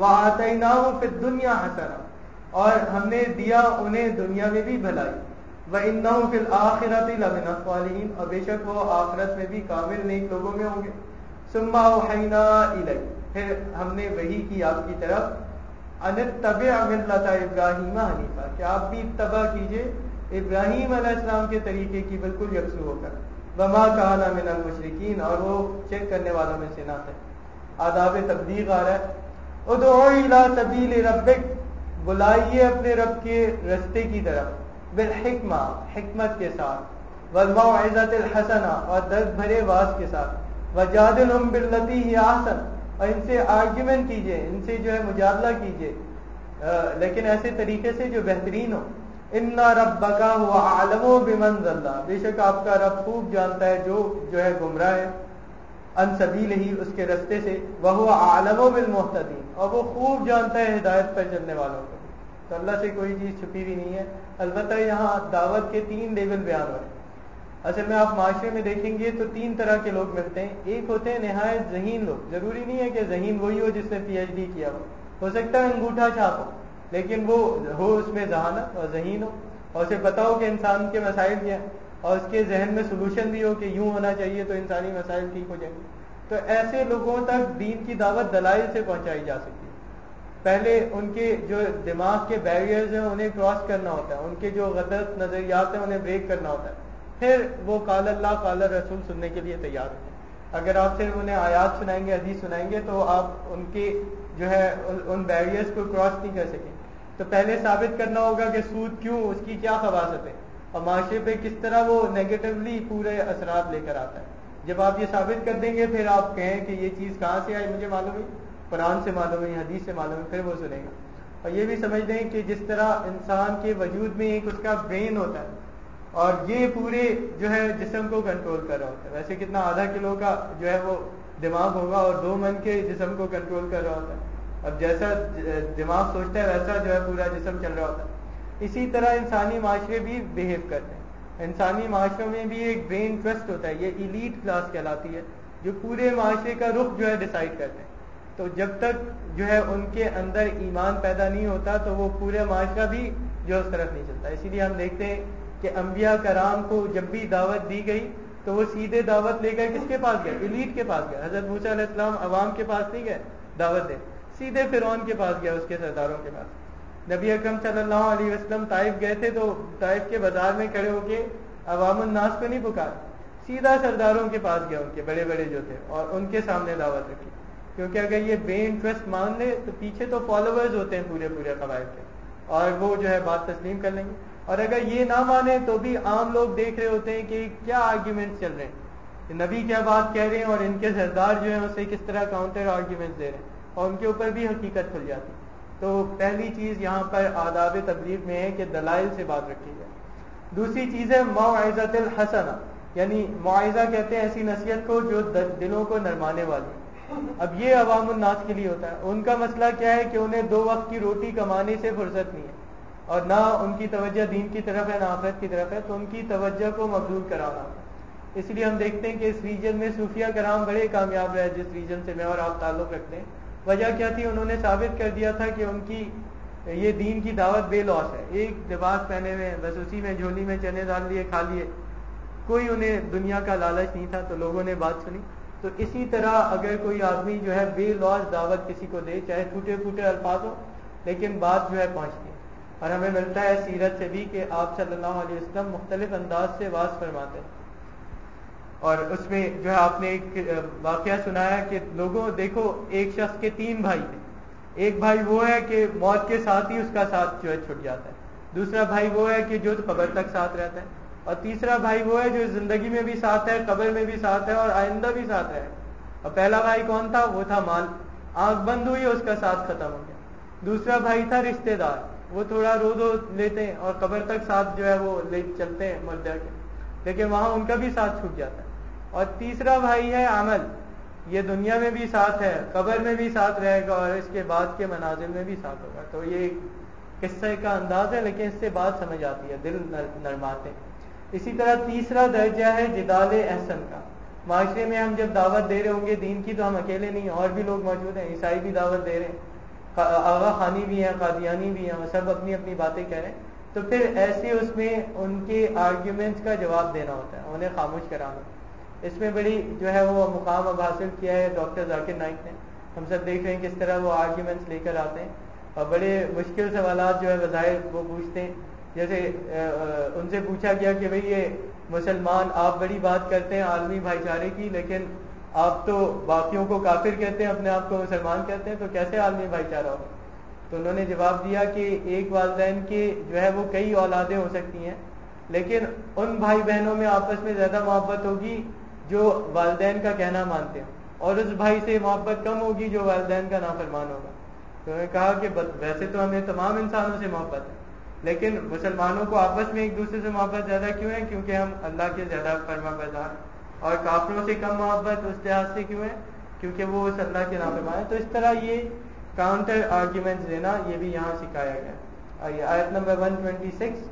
وآتیناہ فی الدنیا حسنہ، اور ہم نے دیا انہیں دنیا میں بھی بھلائی. وَإِنَّهُ فِي الْآخِرَةِ لَمِنَ الصَّالِحِينَ، اور بے شک وہ آخرت میں بھی کامل نیک لوگوں میں ہوں گے. ثُمَّ أَوْحَيْنَا إِلَيْكَ، پھر ہم نے وحی کی آپ کی طرف، أَنِ اتَّبِعْ مِلَّةَ إِبْرَاهِيمَ حنیفا، کہ آپ بھی اتباع کیجئے ابراہیم علیہ السلام کے طریقے کی بالکل یکسو ہو کر. وَمَا كَانَ مِنَ الْمُشْرِكِينَ، اور وہ شرک کرنے والوں میں سے نہ تھے. آداب تبلیغ آ رہا ہے. ادعو إِلَى سَبِيلِ رَبِّكَ، بلائیے اپنے رب کے رستے کی طرف، بالحکمہ، حکمت کے ساتھ، والموعظۃ الحسنہ، اور درد بھرے واز کے ساتھ، وجادلہم باللتی ہی احسن، اور ان سے آرگیومنٹ کیجئے، ان سے جو ہے مجادلہ کیجئے، لیکن ایسے طریقے سے جو بہترین ہو. ان ربک هو اعلم بمن ضل، بے شک آپ کا رب خوب جانتا ہے جو جو ہے گمراہ ہے، ان سبیلہ، اس کے رستے سے، وہو اعلم بالمہتدین، اور وہ خوب جانتا ہے ہدایت پر چلنے والوں کو. تو اللہ سے کوئی چیز چھپی بھی نہیں ہے. البتہ یہاں دعوت کے تین لیول بیان ہو رہے ہیں. اصل میں آپ معاشرے میں دیکھیں گے تو تین طرح کے لوگ ملتے ہیں. ایک ہوتے ہیں نہایت ذہین لوگ، ضروری نہیں ہے کہ ذہین وہی ہو جس نے پی ایچ ڈی کیا ہو، ہو سکتا ہے انگوٹھا چھاپ ہو، لیکن وہ ہو اس میں ذہانت اور ذہین ہو، اور اسے پتا ہو کہ انسان کے مسائل کیا ہیں، اور اس کے ذہن میں سلوشن بھی ہو کہ یوں ہونا چاہیے تو انسانی مسائل ٹھیک ہو جائیں گے. تو ایسے لوگوں تک دین کی دعوت دلائل سے پہنچائی جا سکتی ہے. پہلے ان کے جو دماغ کے بیریئرز ہیں انہیں کراس کرنا ہوتا ہے، ان کے جو غلط نظریات ہیں انہیں بریک کرنا ہوتا ہے، پھر وہ قال اللہ قال رسول سننے کے لیے تیار ہوتے ہیں. اگر آپ صرف انہیں آیات سنائیں گے، حدیث سنائیں گے، تو آپ ان کے جو ہے ان بیریئرز کو کراس نہیں کر سکیں. تو پہلے ثابت کرنا ہوگا کہ سود کیوں، اس کی کیا خباثت ہے، اور معاشرے پہ کس طرح وہ نیگیٹولی پورے اثرات لے کر آتا ہے. جب آپ یہ ثابت کر دیں گے پھر آپ کہیں کہ یہ چیز کہاں سے آئی، مجھے معلوم ہے، قرآن سے معلوم ہے، حدیث سے معلوم ہے، پھر وہ سنے گا. اور یہ بھی سمجھ لیں کہ جس طرح انسان کے وجود میں ایک اس کا برین ہوتا ہے اور یہ پورے جو ہے جسم کو کنٹرول کر رہا ہوتا ہے. ویسے کتنا آدھا کلو کا جو ہے وہ دماغ ہوگا اور دو من کے جسم کو کنٹرول کر رہا ہوتا ہے، اور جیسا دماغ سوچتا ہے ویسا جو ہے پورا جسم چل رہا ہوتا ہے. اسی طرح انسانی معاشرے بھی بہیو کرتے ہیں. انسانی معاشروں میں بھی ایک برین ٹرسٹ ہوتا ہے، یہ ایلیٹ کلاس کہلاتی ہے، جو پورے معاشرے کا رخ جو ہے ڈیسائیڈ کرتے ہیں. تو جب تک جو ہے ان کے اندر ایمان پیدا نہیں ہوتا تو وہ پورے معاشرہ بھی جو اس طرف نہیں چلتا. اسی لیے ہم دیکھتے ہیں کہ انبیاء کرام کو جب بھی دعوت دی گئی تو وہ سیدھے دعوت لے کر کس کے پاس گئے؟ ایلیٹ کے پاس گئے. حضرت موسیٰ علیہ السلام عوام کے پاس نہیں گئے دعوت دے، سیدھے فرعون کے پاس گیا، اس کے سرداروں کے پاس. نبی اکرم صلی اللہ علیہ وسلم طائف گئے تھے تو طائف کے بازار میں کھڑے ہو کے عوام الناس کو نہیں پکارا، سیدھا سرداروں کے پاس گیا، ان کے بڑے بڑے جو تھے، اور ان کے سامنے دعوت رکھی. کیونکہ اگر یہ برین ٹرسٹ مان لے تو پیچھے تو فالوورز ہوتے ہیں پورے پورے قبائل کے، اور وہ جو ہے بات تسلیم کر لیں گے. اور اگر یہ نہ مانے تو بھی عام لوگ دیکھ رہے ہوتے ہیں کہ کیا آرگیومنٹ چل رہے ہیں، کہ نبی کیا بات کہہ رہے ہیں اور ان کے سردار جو ہیں اسے کس طرح کاؤنٹر آرگیومنٹ دے رہے ہیں، اور ان کے اوپر بھی حقیقت کھل جاتی. تو پہلی چیز یہاں پر آداب تبلیغ میں ہے کہ دلائل سے بات رکھی جائے. دوسری چیز ہے موعظۃ الحسنہ، یعنی معاوضہ کہتے ہیں ایسی نصیحت کو جو دلوں کو نرمانے والی. اب یہ عوام الناس کے لیے ہوتا ہے. ان کا مسئلہ کیا ہے کہ انہیں دو وقت کی روٹی کمانے سے فرصت نہیں ہے، اور نہ ان کی توجہ دین کی طرف ہے نہ آخرت کی طرف ہے، تو ان کی توجہ کو مبذول کرانا. اس لیے ہم دیکھتے ہیں کہ اس ریجن میں صوفیہ کرام بڑے کامیاب رہے، جس ریجن سے میں اور آپ تعلق رکھتے ہیں. وجہ کیا تھی؟ انہوں نے ثابت کر دیا تھا کہ ان کی یہ دین کی دعوت بے لوس ہے. ایک لباس پہنے ہوئے ہیں، بس اسی میں جھولی میں چنے ڈال لیے، کھا لیے، کوئی انہیں دنیا کا لالچ نہیں تھا، تو لوگوں نے بات سنی. تو اسی طرح اگر کوئی آدمی جو ہے بے لوز دعوت کسی کو دے، چاہے ٹوٹے پھوٹے الفاظ ہو، لیکن بات جو ہے پہنچتی ہے. اور ہمیں ملتا ہے سیرت سے بھی کہ آپ صلی اللہ علیہ وسلم مختلف انداز سے واز فرماتے ہیں. اور اس میں جو ہے آپ نے ایک واقعہ سنایا کہ لوگوں دیکھو ایک شخص کے تین بھائی تھے. ایک بھائی وہ ہے کہ موت کے ساتھ ہی اس کا ساتھ جو ہے چھٹ جاتا ہے، دوسرا بھائی وہ ہے کہ جو قبر تک ساتھ رہتا ہے، اور تیسرا بھائی وہ ہے جو زندگی میں بھی ساتھ ہے، قبر میں بھی ساتھ ہے، اور آئندہ بھی ساتھ ہے. اور پہلا بھائی کون تھا؟ وہ تھا مال. آنکھ بند ہوئی اس کا ساتھ ختم ہو گیا. دوسرا بھائی تھا رشتہ دار، وہ تھوڑا رو دو لیتے ہیں اور قبر تک ساتھ جو ہے وہ لے چلتے ہیں مر جا کے، لیکن وہاں ان کا بھی ساتھ چھوٹ جاتا ہے. اور تیسرا بھائی ہے عمل، یہ دنیا میں بھی ساتھ ہے، قبر میں بھی ساتھ رہے گا، اور اس کے بعد کے منازل میں بھی ساتھ ہوگا. تو یہ قصے کا انداز ہے، لیکن اس سے بات سمجھ آتی ہے، دل نرماتے. اسی طرح تیسرا درجہ ہے جدال احسن کا. معاشرے میں ہم جب دعوت دے رہے ہوں گے دین کی، تو ہم اکیلے نہیں، اور بھی لوگ موجود ہیں. عیسائی بھی دعوت دے رہے ہیں، آغا خانی بھی ہیں، قادیانی بھی ہیں، سب اپنی اپنی باتیں کہہ رہے ہیں. تو پھر ایسے اس میں ان کے آرگیومنٹس کا جواب دینا ہوتا ہے، انہیں خاموش کرانا. اس میں بڑی جو ہے وہ مقام اب حاصل کیا ہے ڈاکٹر ذاکر نائک نے. ہم سب دیکھ رہے ہیں کس طرح وہ آرگیومنٹس لے کر آتے ہیں، اور بڑے مشکل سوالات جو ہے بظاہر وہ پوچھتے ہیں. جیسے ان سے پوچھا گیا کہ بھئی یہ مسلمان، آپ بڑی بات کرتے ہیں عالمی بھائی چارے کی، لیکن آپ تو باقیوں کو کافر کہتے ہیں، اپنے آپ کو مسلمان کہتے ہیں، تو کیسے عالمی بھائی چارہ ہو؟ تو انہوں نے جواب دیا کہ ایک والدین کے جو ہے وہ کئی اولادیں ہو سکتی ہیں، لیکن ان بھائی بہنوں میں آپس میں زیادہ محبت ہوگی جو والدین کا کہنا مانتے ہیں، اور اس بھائی سے محبت کم ہوگی جو والدین کا نافرمان ہوگا. تو انہوں نے کہا کہ ویسے تو ہمیں تمام انسانوں سے محبت ہے، لیکن مسلمانوں کو آپس میں ایک دوسرے سے محبت زیادہ کیوں ہے؟ کیونکہ ہم اللہ کے زیادہ فرما بردار. اور کافروں سے کم محبت اس لحاظ سے کیوں ہے؟ کیونکہ وہ اس اللہ کے نافرمان ہے. تو اس طرح یہ کاؤنٹر آرگیومنٹ دینا یہ بھی یہاں سکھایا گیا. آئیے آیت نمبر ایک سو چھبیس،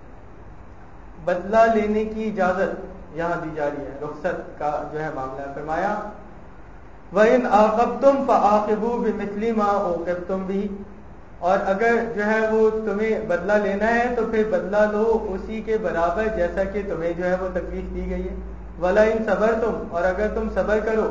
بدلہ لینے کی اجازت یہاں دی جا رہی ہے، رخصت کا جو ہے معاملہ ہے. فرمایا وَإِنْ عَاقَبْتُمْ فَعَاقِبُوا بِمِثْلِ مَا عُوقِبْتُمْ بِهِ، اور اگر جو ہے وہ تمہیں بدلہ لینا ہے تو پھر بدلہ لو اسی کے برابر جیسا کہ تمہیں جو ہے وہ تکلیف دی گئی ہے. وَلَئِنْ صَبَرْتُمْ، اور اگر تم صبر کرو،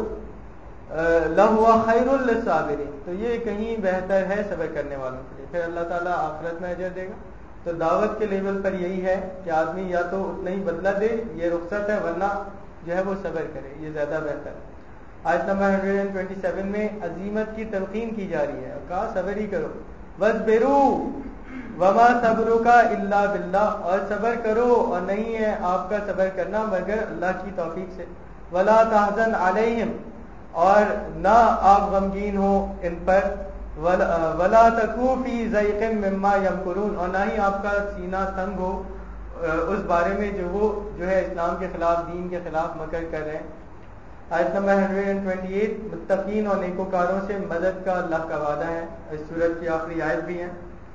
لَهُوَ خَيْرٌ لِلصَّابِرِينَ، تو یہ کہیں بہتر ہے صبر کرنے والوں کے لیے، پھر اللہ تعالیٰ آخرت میں اجر دے گا. تو دعوت کے لیول پر یہی ہے کہ آدمی یا تو اتنا ہی بدلہ دے، یہ رخصت ہے، ورنہ جو ہے وہ صبر کرے، یہ زیادہ بہتر ہے. آیت نمبر ایک سو ستائیس میں عزیمت کی تلقین کی جا رہی ہے، اور کہا صبر ہی کرو. وَاصْبِرُوا وَمَا صَبْرُكَ إِلَّا بِاللَّهِ، اور صبر کرو اور نہیں ہے آپ کا صبر کرنا مگر اللہ کی توفیق سے. وَلَا تَحْزَنْ عَلَيْهِمْ، اور نہ آپ غمگین ہو ان پر. وَلَا تَكُوا فِي ضَيْقٍ مِّمَّا يَمْكُرُونَ، اور نہ ہی آپ کا سینہ تنگ ہو اس بارے میں جو وہ جو ہے اسلام کے خلاف، دین کے خلاف مکر کر رہے ہیں. آیت نمبر ایک سو اٹھائیس، متقین اور نیکوکاروں سے مدد کا اللہ کا وعدہ ہے، اس سورت کی آخری آیت بھی ہے.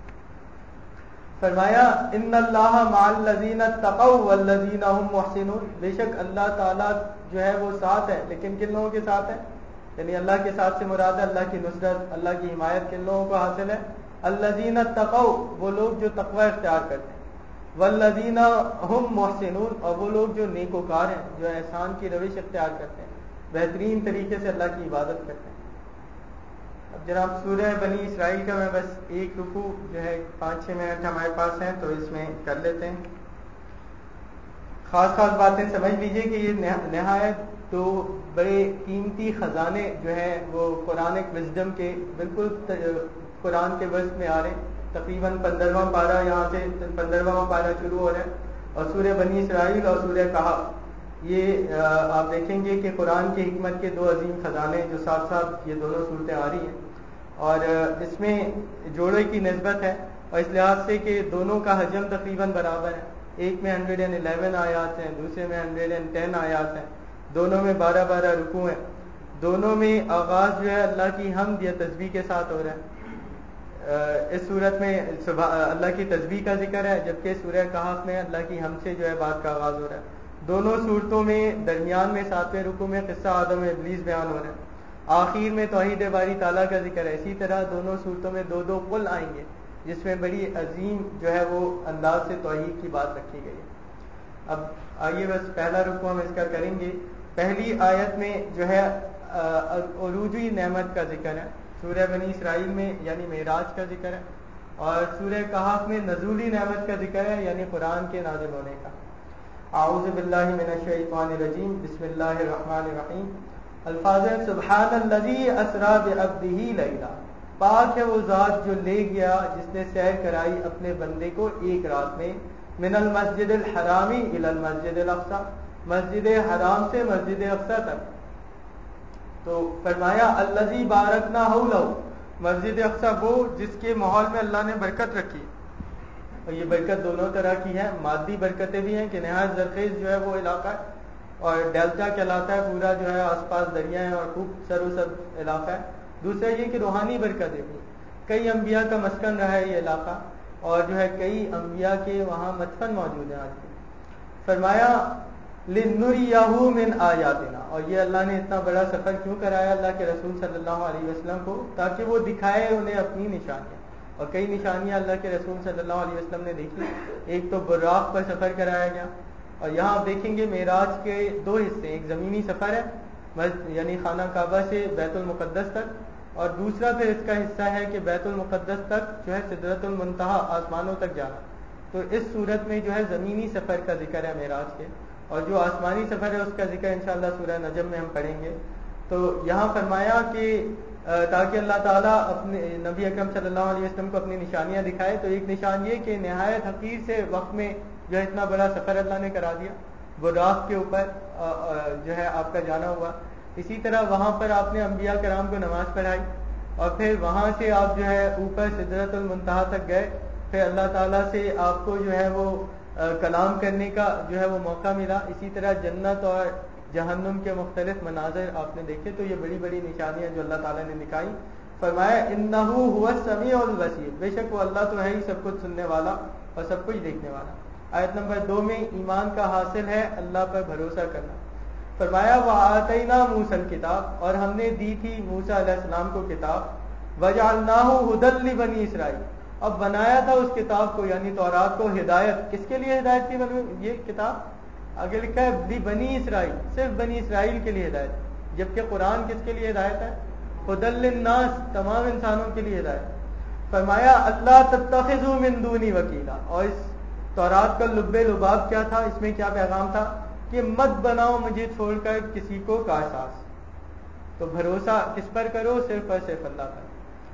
فرمایا ان اللہ مع الذین اتقوا والذین هم محسنون، بے شک اللہ تعالیٰ جو ہے وہ ساتھ ہے، لیکن کن لوگوں کے ساتھ ہے؟ یعنی اللہ کے ساتھ سے مراد ہے اللہ کی نصرت، اللہ کی حمایت کن لوگوں کو حاصل ہے؟ الذین اتقوا، وہ لوگ جو تقوی اختیار کرتے ہیں، والذین هم محسنون، اور وہ لوگ جو نیکوکار ہیں، جو احسان کی روش اختیار کرتے ہیں، بہترین طریقے سے اللہ کی عبادت کرتے ہیں. اب جناب سورہ بنی اسرائیل کا میں بس ایک رکوع جو ہے پانچ چھ منٹ ہمارے پاس ہیں تو اس میں کر لیتے ہیں. خاص خاص باتیں سمجھ لیجئے کہ یہ نہایت تو بڑے قیمتی خزانے جو ہیں وہ قرآنک وزڈم کے بالکل قرآن کے وسط میں آ رہے ہیں. تقریباً پندرہواں پارہ یہاں سے پندرہواں پارہ شروع ہو رہا ہے، اور سورہ بنی اسرائیل اور سورہ کہف، یہ آپ دیکھیں گے کہ قرآن کی حکمت کے دو عظیم خزانے جو ساتھ ساتھ یہ دونوں صورتیں آ رہی ہیں، اور اس میں جوڑے کی نسبت ہے، اور اس لحاظ سے کہ دونوں کا حجم تقریباً برابر ہے. ایک میں ہنڈریڈ اینڈ الیون آیات ہیں، دوسرے میں ہنڈریڈ اینڈ ٹین آیات ہیں، دونوں میں بارہ بارہ رکوع ہیں. دونوں میں آغاز جو ہے اللہ کی حمد یا تسبیح کے ساتھ ہو رہا ہے. اس صورت میں اللہ کی تسبیح کا ذکر ہے، جبکہ سورہ کہف میں اللہ کی حمد سے جو ہے بات کا آغاز ہو رہا ہے. دونوں صورتوں میں درمیان میں ساتویں رکوع میں قصہ آدم و ابلیس بیان ہو رہا ہے، آخر میں توحید باری تعالیٰ کا ذکر ہے. اسی طرح دونوں صورتوں میں دو دو قل آئیں گے جس میں بڑی عظیم جو ہے وہ انداز سے توحید کی بات رکھی گئی ہے. اب آئیے بس پہلا رکوع ہم اس کا کریں گے. پہلی آیت میں جو ہے عروجی نعمت کا ذکر ہے. سورہ بنی اسرائیل میں یعنی معراج کا ذکر ہے, اور سورہ کہف میں نزولی نعمت کا ذکر ہے یعنی قرآن کے نازل ہونے کا. اعوذ باللہ من الشیطان الرجیم, بسم اللہ الرحمن الرحیم. الفاظ ہیں سبحان الذی اسری بعبدہ لیلا, پاک ہے وہ ذات جو لے گیا, جس نے سیر کرائی اپنے بندے کو ایک رات میں, من المسجد الحرامی الی المسجد الاقصی, مسجد حرام سے مسجد اقصی تک. تو فرمایا الذی بارکنا حولہ, مسجد اقصی وہ جس کے ماحول میں اللہ نے برکت رکھی. اور یہ برکت دونوں طرح کی ہے, مادی برکتیں بھی ہیں کہ نہایت زرخیز جو ہے وہ علاقہ ہے, اور ڈیلٹا کہلاتا ہے پورا جو ہے آس پاس دریا ہیں اور خوب سر و سب علاقہ ہے. دوسرا یہ کہ روحانی برکتیں بھی, کئی انبیاء کا مسکن رہا ہے یہ علاقہ, اور جو ہے کئی انبیاء کے وہاں مدفن موجود ہیں آج بھی. فرمایا لِنُرِيَهُ مِنْ آیاتنا, اور یہ اللہ نے اتنا بڑا سفر کیوں کرایا اللہ کے رسول صلی اللہ علیہ وسلم کو, تاکہ وہ دکھائے انہیں اپنی نشانیاں. اور کئی نشانیاں اللہ کے رسول صلی اللہ علیہ وسلم نے دیکھی. ایک تو براق پر سفر کرایا گیا, اور یہاں آپ دیکھیں گے معراج کے دو حصے, ایک زمینی سفر ہے یعنی خانہ کعبہ سے بیت المقدس تک, اور دوسرا پھر اس کا حصہ ہے کہ بیت المقدس تک جو ہے سدرۃ المنتہا آسمانوں تک جانا. تو اس صورت میں جو ہے زمینی سفر کا ذکر ہے معراج کے, اور جو آسمانی سفر ہے اس کا ذکر انشاءاللہ سورہ نجم میں ہم پڑھیں گے. تو یہاں فرمایا کہ تاکہ اللہ تعالیٰ اپنے نبی اکرم صلی اللہ علیہ وسلم کو اپنی نشانیاں دکھائے. تو ایک نشان یہ کہ نہایت حقیر سے وقت میں جو ہے اتنا بڑا سفر اللہ نے کرا دیا, براق کے اوپر جو ہے آپ کا جانا ہوا. اسی طرح وہاں پر آپ نے انبیاء کرام کو نماز پڑھائی, اور پھر وہاں سے آپ جو ہے اوپر سدرۃ المنتہا تک گئے. پھر اللہ تعالیٰ سے آپ کو جو ہے وہ کلام کرنے کا جو ہے وہ موقع ملا. اسی طرح جنت اور جہنم کے مختلف مناظر آپ نے دیکھے. تو یہ بڑی بڑی نشانیاں جو اللہ تعالیٰ نے دکھائی. فرمایا انہ هو السمیع البصیر, بے شک وہ اللہ تو ہے ہی سب کچھ سننے والا اور سب کچھ دیکھنے والا. آیت نمبر دو میں ایمان کا حاصل ہے اللہ پر بھروسہ کرنا. فرمایا وآتینا موسیٰ الکتاب, اور ہم نے دی تھی موسیٰ علیہ السلام کو کتاب. وجعلناہ ھدی لبنی اسرائیل, اب بنایا تھا اس کتاب کو یعنی تورات کو ہدایت. کس کے لیے ہدایت تھی یہ کتاب؟ آگے لکھا ہے لبنی اسرائیل, صرف بنی اسرائیل کے لیے ہدایت, جبکہ قرآن کس کے لیے ہدایت ہے؟ ھدی للناس, تمام انسانوں کے لیے ہدایت. فرمایا اللہ تتخذوا من دونی وکیلا, اور اس تورات کا لب لباب کیا تھا, اس میں کیا پیغام تھا کہ مت بناؤ مجھے چھوڑ کر کسی کو کارساز. تو بھروسہ کس پر کرو؟ صرف اور صرف اللہ پر.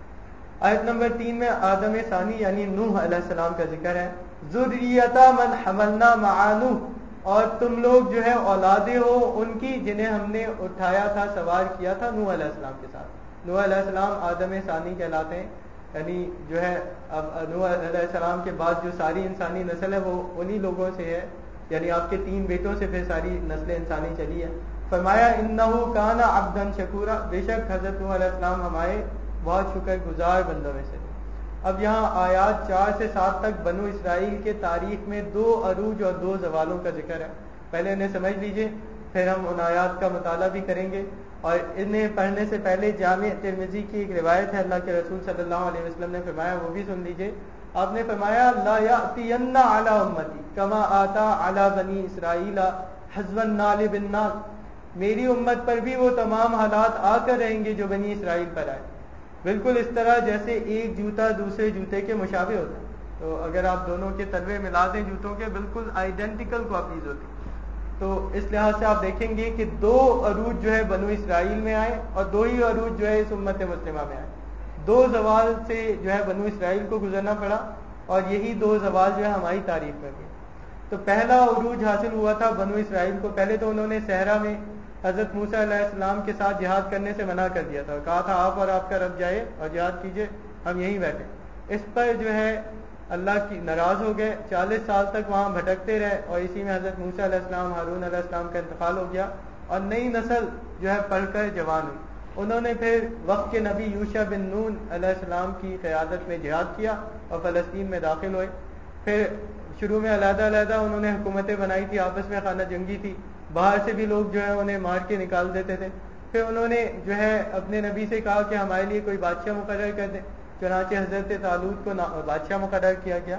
آیت نمبر تین میں آدم ثانی یعنی نوح علیہ السلام کا ذکر ہے. ذریۃ من حملنا مع نوح, اور تم لوگ جو ہے اولادیں ہو ان کی جنہیں ہم نے اٹھایا تھا, سوار کیا تھا نوح علیہ السلام کے ساتھ. نوح علیہ السلام آدم ثانی کہلاتے ہیں, یعنی جو ہے اب نوح علیہ السلام کے بعد جو ساری انسانی نسل ہے وہ انہی لوگوں سے ہے, یعنی آپ کے تین بیٹوں سے پھر ساری نسل انسانی چلی ہے. فرمایا انہ کان عبدا شکورا, بے شک حضرت نوح علیہ السلام ہمارے بہت شکر گزار بندوں میں سے. اب یہاں آیات چار سے سات تک بنو اسرائیل کے تاریخ میں دو عروج اور دو زوالوں کا ذکر ہے. پہلے انہیں سمجھ لیجئے, پھر ہم ان آیات کا مطالعہ بھی کریں گے. اور انہیں پڑھنے سے پہلے جامع ترمذی کی ایک روایت ہے, اللہ کے رسول صلی اللہ علیہ وسلم نے فرمایا, وہ بھی سن لیجئے. آپ نے فرمایا لا یأتین علی امتی کما آتا علی بنی اسرائیل حزب النعل بالنعل, میری امت پر بھی وہ تمام حالات آ کر رہیں گے جو بنی اسرائیل پر آئے, بالکل اس طرح جیسے ایک جوتا دوسرے جوتے کے مشابہ ہوتا ہے. تو اگر آپ دونوں کے تلوے ملا دیں جوتوں کے, بالکل آئیڈینٹیکل کاپیز ہوتی. تو اس لحاظ سے آپ دیکھیں گے کہ دو عروج جو ہے بنو اسرائیل میں آئے, اور دو ہی عروج جو ہے اس امت مسلمہ میں آئے. دو زوال سے جو ہے بنو اسرائیل کو گزرنا پڑا, اور یہی دو زوال جو ہے ہماری تاریخ میں بھی. تو پہلا عروج حاصل ہوا تھا بنو اسرائیل کو. پہلے تو انہوں نے صحرا میں حضرت موسیٰ علیہ السلام کے ساتھ جہاد کرنے سے منع کر دیا تھا, کہا تھا آپ اور آپ کا رب جائے اور جہاد کیجئے, ہم یہیں بیٹھے. اس پر جو ہے اللہ کی ناراض ہو گئے, چالیس سال تک وہاں بھٹکتے رہے, اور اسی میں حضرت موسیٰ علیہ السلام, ہارون علیہ السلام کا انتقال ہو گیا, اور نئی نسل جو ہے پڑھ کر جوان ہوئی. انہوں نے پھر وقت کے نبی یوشع بن نون علیہ السلام کی قیادت میں جہاد کیا اور فلسطین میں داخل ہوئے. پھر شروع میں علیحدہ علیحدہ انہوں نے حکومتیں بنائی تھی, آپس میں خانہ جنگی تھی, باہر سے بھی لوگ جو ہے انہیں مار کے نکال دیتے تھے. پھر انہوں نے جو ہے اپنے نبی سے کہا کہ ہمارے لیے کوئی بادشاہ مقرر کر دیں, چنانچہ حضرت طالوت کو بادشاہ مقرر کیا گیا.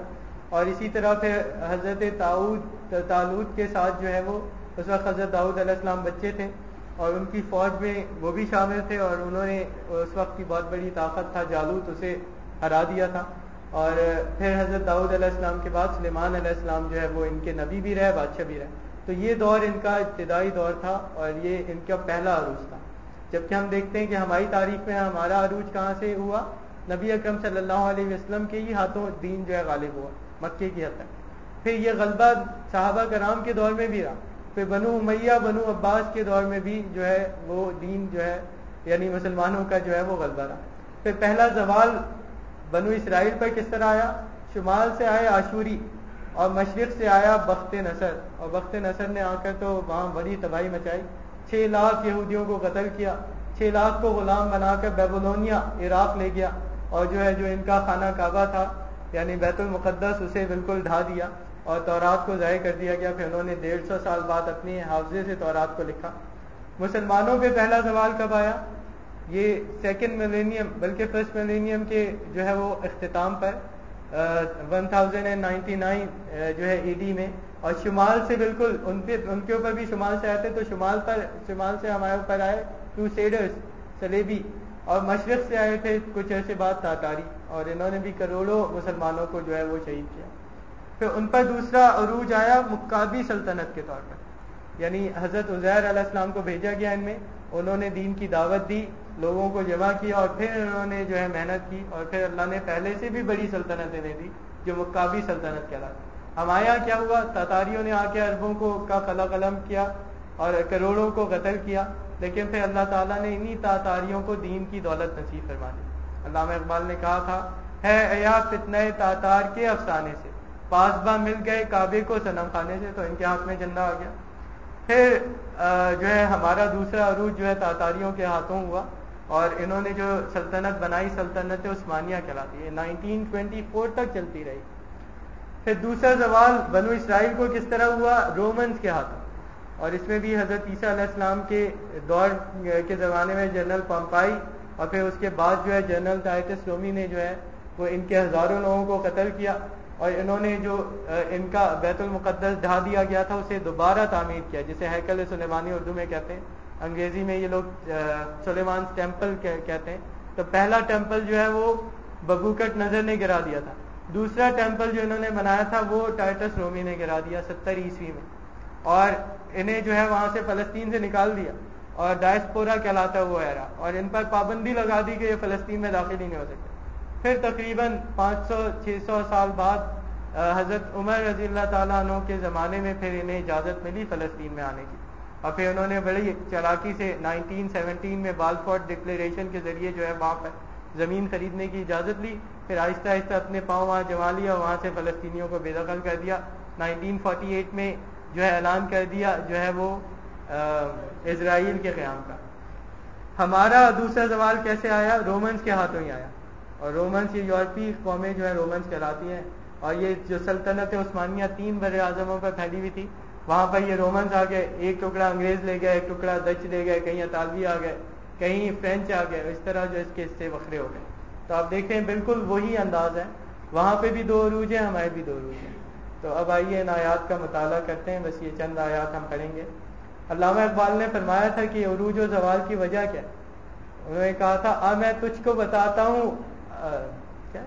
اور اسی طرح پھر حضرت طاؤد طالوت کے ساتھ جو ہے وہ اس وقت حضرت داؤد علیہ السلام بچے تھے اور ان کی فوج میں وہ بھی شامل تھے اور انہوں نے اس وقت کی بہت بڑی طاقت تھا جالوت، اسے ہرا دیا تھا. اور پھر حضرت داؤد علیہ السلام کے بعد سلیمان علیہ السلام جو ہے وہ ان کے نبی بھی رہے، بادشاہ بھی رہے. تو یہ دور ان کا ابتدائی دور تھا اور یہ ان کا پہلا عروج تھا. جبکہ ہم دیکھتے ہیں کہ ہماری تاریخ میں ہمارا عروج کہاں سے ہوا؟ نبی اکرم صلی اللہ علیہ وسلم کے ہی ہاتھوں دین جو ہے غالب ہوا مکے کی حد تک. پھر یہ غلبہ صحابہ کرام کے دور میں بھی رہا، پھر بنو امیہ بنو عباس کے دور میں بھی جو ہے وہ دین جو ہے یعنی مسلمانوں کا جو ہے وہ غلبہ رہا. پھر پہلا زوال بنو اسرائیل پر کس طرح آیا؟ شمال سے آئے عاشوری اور مشرق سے آیا بخت نصر، اور بخت نصر نے آ کر تو وہاں بڑی تباہی مچائی، چھ لاکھ یہودیوں کو قتل کیا، چھ لاکھ کو غلام بنا کر بیبلونیا عراق لے گیا اور جو ہے جو ان کا خانہ کعبہ تھا یعنی بیت المقدس اسے بالکل ڈھا دیا اور تورات کو ضائع کر دیا گیا. پھر انہوں نے ڈیڑھ سو سال بعد اپنے حافظے سے تورات کو لکھا. مسلمانوں پہ پہلا زوال کب آیا؟ یہ سیکنڈ ملینیم بلکہ فرسٹ ملینیم کے جو ہے وہ اختتام پر one thousand and ninety nine جو ہے ای ڈی میں، اور شمال سے بالکل ان پہ ان کے اوپر بھی شمال سے آئے تھے. تو شمال پر شمال سے ہمارے اوپر آئے کروسیڈرز صلیبی، اور مشرق سے آئے تھے کچھ عرصے بعد تاتاری، اور انہوں نے بھی کروڑوں مسلمانوں کو جو ہے وہ شہید کیا. پھر ان پر دوسرا عروج آیا مکابی سلطنت کے طور پر، یعنی حضرت عزیر علیہ السلام کو بھیجا گیا ان میں، انہوں نے دین کی دعوت دی، لوگوں کو جمع کیا اور پھر انہوں نے جو ہے محنت کی اور پھر اللہ نے پہلے سے بھی بڑی سلطنتیں دے دی جو مکابی سلطنت کہلاتی. ہمارے یہاں کیا ہوا؟ تاتاریوں نے آ کے عربوں کو کا قلع قلم کیا اور کروڑوں کو قتل کیا، لیکن پھر اللہ تعالیٰ نے انہی تاتاریوں کو دین کی دولت نصیب فرما دی. علامہ اقبال نے کہا تھا، ہے ایا فتنہ تاتار کے افسانے سے، پاسباں مل گئے کعبے کو صنم خانے سے. تو ان کے ہاتھ میں جھنڈا آ گیا. پھر جو ہے ہمارا دوسرا عروج جو ہے تاتاریوں کے ہاتھوں ہوا اور انہوں نے جو سلطنت بنائی سلطنت عثمانیہ کہلاتی ہے، نائنٹین ٹوینٹی فور تک چلتی رہی. پھر دوسرا زوال بنو اسرائیل کو کس طرح ہوا؟ رومنز کے ہاتھوں، اور اس میں بھی حضرت عیسیٰ علیہ السلام کے دور کے زمانے میں جنرل پمپائی اور پھر اس کے بعد جو ہے جنرل ٹائٹس رومی نے جو ہے وہ ان کے ہزاروں لوگوں کو قتل کیا اور انہوں نے جو ان کا بیت المقدس ڈھا دیا گیا تھا اسے دوبارہ تعمیر کیا، جسے ہیکل سلیمانی اردو میں کہتے ہیں، انگریزی میں یہ لوگ سلیمانز ٹیمپل کہتے ہیں. تو پہلا ٹیمپل جو ہے وہ ببوکٹ نظر نے گرا دیا تھا، دوسرا ٹیمپل جو انہوں نے بنایا تھا وہ ٹائٹس رومی نے گرا دیا ستر عیسوی میں، اور انہیں جو ہے وہاں سے فلسطین سے نکال دیا اور ڈائسپورا کہلاتا وہ ایرا، اور ان پر پابندی لگا دی کہ یہ فلسطین میں داخل ہی نہیں ہو سکتے. پھر تقریباً پانچ سو چھ سو سال بعد حضرت عمر رضی اللہ تعالیٰ عنہ کے زمانے میں پھر انہیں اجازت ملی فلسطین میں آنے کی، اور پھر انہوں نے بڑی چالاکی سے نائنٹین سیونٹین میں بالفورڈ ڈکلیریشن کے ذریعے جو ہے وہاں پر زمین خریدنے کی اجازت لی. پھر آہستہ آہستہ اپنے پاؤں وہاں جما لیا، وہاں سے فلسطینیوں کو بے دخل کر دیا. نائنٹین فورٹی ایٹ میں جو ہے اعلان کر دیا جو ہے وہ اسرائیل کے قیام کا. ہمارا دوسرا زوال کیسے آیا؟ رومنز کے ہاتھوں ہی آیا، اور رومنز یہ یورپی قومیں جو ہے رومنز کہلاتی ہیں، اور یہ جو سلطنت عثمانیہ تین بر اعظموں پر پھیلی ہوئی تھی وہاں پر یہ رومنز آ گئے، ایک ٹکڑا انگریز لے گئے، ایک ٹکڑا ڈچ لے گئے، کہیں اطالوی آ گئے، کہیں فرینچ آ گئے، اس طرح جو اس کے حصے وکھرے ہو گئے. تو آپ دیکھتے ہیں بالکل وہی انداز ہے، وہاں پہ بھی دو عروج ہیں، ہمارے بھی دو عروج ہیں. تو اب آئیے ان آیات کا مطالعہ کرتے ہیں، بس یہ چند آیات ہم پڑھیں گے. علامہ اقبال نے فرمایا تھا کہ عروج و زوال کی وجہ کیا ہے؟ انہوں نے کہا تھا، آ میں تجھ کو بتاتا ہوں کیا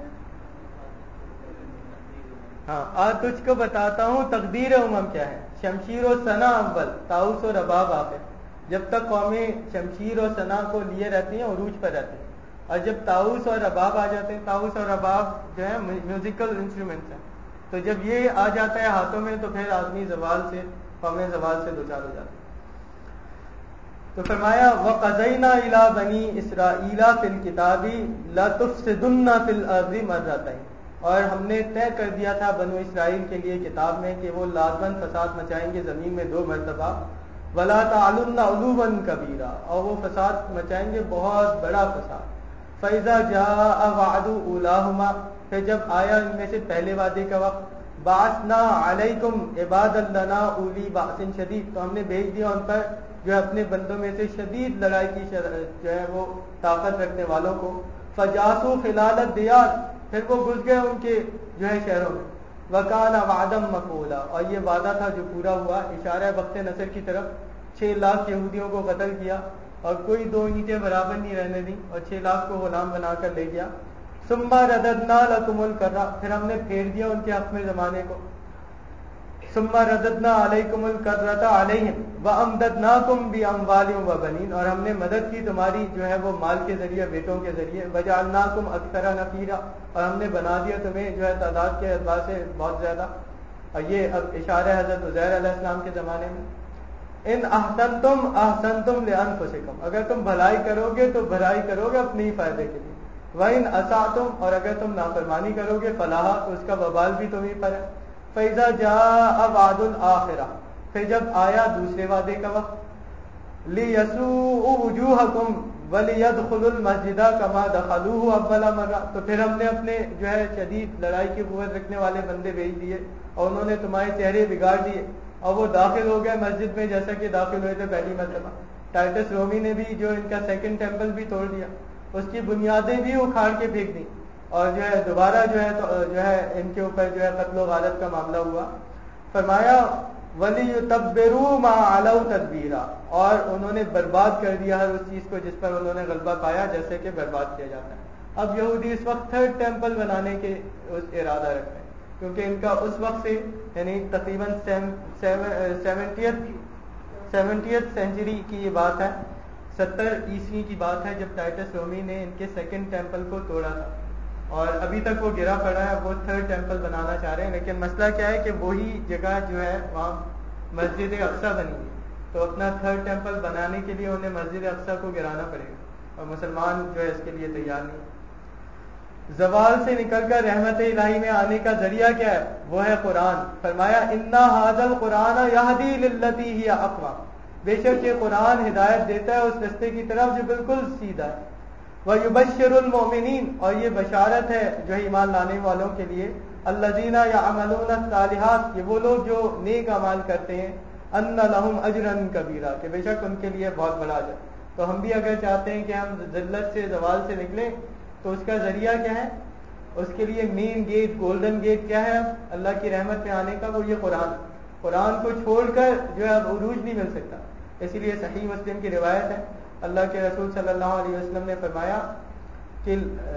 ہاں آ تجھ کو بتاتا ہوں تقدیر امم کیا ہے، شمشیر و ثنا اول طاؤس و رباب آخر. جب تک قومیں شمشیر و ثنا کو لیے رہتی ہیں عروج پر رہتی ہیں، اور جب طاؤس اور رباب آ جاتے ہیں، طاؤس اور رباب جو ہے میوزیکل انسٹرومنٹس ہیں، تو جب یہ آ جاتا ہے ہاتھوں میں تو پھر آدمی زوال سے قومیں زوال سے دوچار ہو جاتے ہیں. تو فرمایا وَقَضَيْنَا إِلَىٰ بَنِي إِسْرَائِيلَ فِي الْكِتَابِ لَتُفْسِدُنَّ فِي الْأَرْضِ مَرَّتَيْنِ، اور ہم نے طے کر دیا تھا بنو اسرائیل کے لیے کتاب میں کہ وہ لازماً فساد مچائیں گے زمین میں دو مرتبہ، وَلَا تَعْلُنَّ عُلُوًّا كَبِيرًا، اور وہ فساد مچائیں گے بہت بڑا فساد. فَإِذَا جَاءَ وَعْدُ أُولَاهُمَا، پھر جب آیا ان میں سے پہلے وعدے کا وقت، بَعَثْنَا عَلَيْكُمْ عِبَادًا لَنَا أُولِي بَأْسٍ شَدِيدٍ، تو ہم نے بھیج دیا ان پر جو اپنے بندوں میں سے شدید لڑائی کی جو ہے وہ طاقت رکھنے والوں کو. فَجَاسُوا خِلَالَ الدِّيَارِ، پھر وہ گھس گئے ان کے جو ہے شہروں میں. وَكَانَ وَعْدًا مَفْعُولًا، اور یہ وعدہ تھا جو پورا ہوا. اشارہ وقت نصر کی طرف. چھ لاکھ یہودیوں کو قتل کیا اور کوئی دو اینٹیں برابر نہیں رہنے دی اور چھ لاکھ کو غلام بنا کر لے گیا. ثم رددنا لكم الكرة، پھر ہم نے پھیر دیا ان کے حق میں زمانے کو. ثم رددنا عليكم الكرة عليهم وامددناكم باموال وبنين، اور ہم نے مدد کی تمہاری جو ہے وہ مال کے ذریعے، بیٹوں کے ذریعے. وجعلناكم اكثر نفيرا، اور ہم نے بنا دیا تمہیں جو ہے تعداد کے اعتبار سے بہت زیادہ. اور یہ اب اشارہ حضرت عزیر علیہ السلام کے زمانے میں. ان احسنتم احسنتم لانفسکم، اگر تم بھلائی کرو گے تو بھلائی کرو گے اپنے ہی فائدے کے لیے. وَإِنْ أَسَعْتُمْ، اور اگر تم نافرمانی کرو گے فلاح، تو اس کا وبال بھی تمہیں پر ہے. فَإِذَا جَاءَ وَعْدُ الْآخِرَةِ، پھر جب آیا دوسرے وعدے کا وقت. لِيَسُوءُ وُجُوهَكُمْ وَلِيَدْخُلُوا الْمَسْجِدَ كَمَا دَخَلُوهُ أَوَّلَ مَرَّةٍ، تو پھر ہم نے اپنے جو ہے شدید لڑائی کی قوت رکھنے والے بندے بھیج دیے اور انہوں نے تمہارے چہرے بگاڑ دیے اور وہ داخل ہو گئے مسجد میں جیسا کہ داخل ہوئے تھے پہلی مرتبہ. ٹائٹس رومی نے بھی جو ان کا سیکنڈ ٹیمپل بھی توڑ دیا، اس کی بنیادیں بھی اکھاڑ کے پھینک دی اور جو ہے دوبارہ جو ہے تو جو ہے ان کے اوپر جو ہے قتل و غارت کا معاملہ ہوا. فرمایا وَلِيُتَبِّرُوا مَا عَلَوْا تَدْبِيرًا، اور انہوں نے برباد کر دیا ہر اس چیز کو جس پر انہوں نے غلبہ پایا، جیسے کہ برباد کیا جاتا ہے. اب یہودی اس وقت تھرڈ ٹیمپل بنانے کے اس ارادہ رکھتے ہیں، کیونکہ ان کا اس وقت سے یعنی تقریباً سیونٹیتھ سیونٹیتھ سینچری کی یہ بات ہے، ستر عیسوی کی بات ہے جب ٹائٹس رومی نے ان کے سیکنڈ ٹیمپل کو توڑا تھا اور ابھی تک وہ گرا پڑا ہے. وہ تھرڈ ٹیمپل بنانا چاہ رہے ہیں، لیکن مسئلہ کیا ہے کہ وہی جگہ جو ہے وہاں مسجد اقصیٰ بنی ہے، تو اپنا تھرڈ ٹیمپل بنانے کے لیے انہیں مسجد اقصیٰ کو گرانا پڑے گا اور مسلمان جو ہے اس کے لیے تیار نہیں. زوال سے نکل کر رحمت الہی میں آنے کا ذریعہ کیا ہے؟ وہ ہے قرآن. فرمایا انا ھذا القرآن یہدی للتی ہی اقوم، بے شک یہ قرآن ہدایت دیتا ہے اس رستے کی طرف جو بالکل سیدھا ہے. وَيُبَشِّرُ الْمُؤْمِنِينَ، اور یہ بشارت ہے جو ایمان لانے والوں کے لیے. الَّذِينَ يَعْمَلُونَ الصَّالِحَاتِ، یہ وہ لوگ جو نیک اعمال کرتے ہیں. أَنَّ لَهُمْ أَجْرًا كَبِيرًا، کہ بے شک ان کے لیے بہت بڑا اجر. تو ہم بھی اگر چاہتے ہیں کہ ہم ذلت سے زوال سے نکلیں تو اس کا ذریعہ کیا ہے؟ اس کے لیے مین گیٹ، گولڈن گیٹ کیا ہے اللہ کی رحمت میں آنے کا؟ وہ یہ قرآن. قرآن کو چھوڑ کر جو ہے اب عروج نہیں مل سکتا. اسی لیے صحیح مسلم کی روایت ہے، اللہ کے رسول صلی اللہ علیہ وسلم نے فرمایا کہ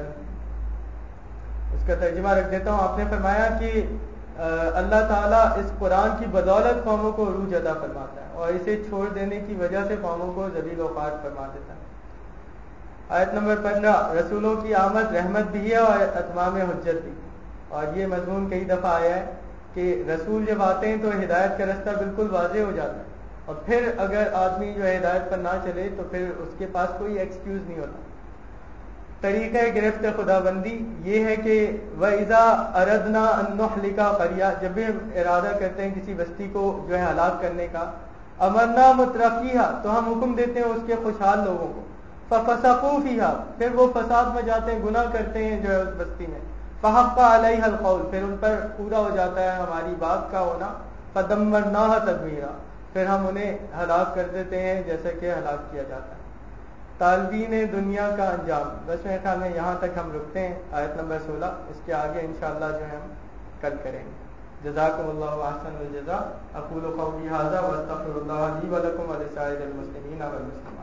اس کا ترجمہ رکھ دیتا ہوں. آپ نے فرمایا کہ اللہ تعالیٰ اس قرآن کی بدولت قوموں کو عروج عطا فرماتا ہے اور اسے چھوڑ دینے کی وجہ سے قوموں کو ذلیل و خوار فرما دیتا ہے. آیت نمبر پندرہ، رسولوں کی آمد رحمت بھی ہے اور اتمام حجت بھی. اور یہ مضمون کئی دفعہ آیا ہے کہ رسول جب آتے ہیں تو ہدایت کا رستہ بالکل واضح ہو جاتا ہے اور پھر اگر آدمی جو ہے ہدایت پر نہ چلے تو پھر اس کے پاس کوئی ایکسکیوز نہیں ہوتا. طریقہ گرفت خدا بندی یہ ہے کہ وَإِذَا أَرَدْنَا أَن نُحْلِكَ قَرْيَةً، جب بھی ہم ارادہ کرتے ہیں کسی بستی کو جو ہے ہلاک کرنے کا. أَمَرْنَا مُتْرَفِيهَا، تو ہم حکم دیتے ہیں اس کے خوشحال لوگوں کو. فَفَسَقُوا فِيهَا، پھر وہ فساد میں جاتے ہیں، گناہ کرتے ہیں جو ہے اس بستی میں. فَحَقَّ عَلَيْهَا الْقَوْلُ، پھر ان پر پورا ہو جاتا ہے ہماری بات کا ہونا. فَدَمَّرْنَاهَا تَدْمِيرًا، پھر ہم انہیں ہلاک کر دیتے ہیں جیسے کہ ہلاک کیا جاتا ہے. طالبین دنیا کا انجام. بس میرے خیال میں یہاں تک ہم رکتے ہیں، آیت نمبر سولہ. اس کے آگے انشاءاللہ جو ہے ہم کل کریں گے. جزاکم اللہ احسن الجزاء. اقول قولی ھذا واستغفر اللہ لی ولکم ولسائر المسلمین والمسلمات.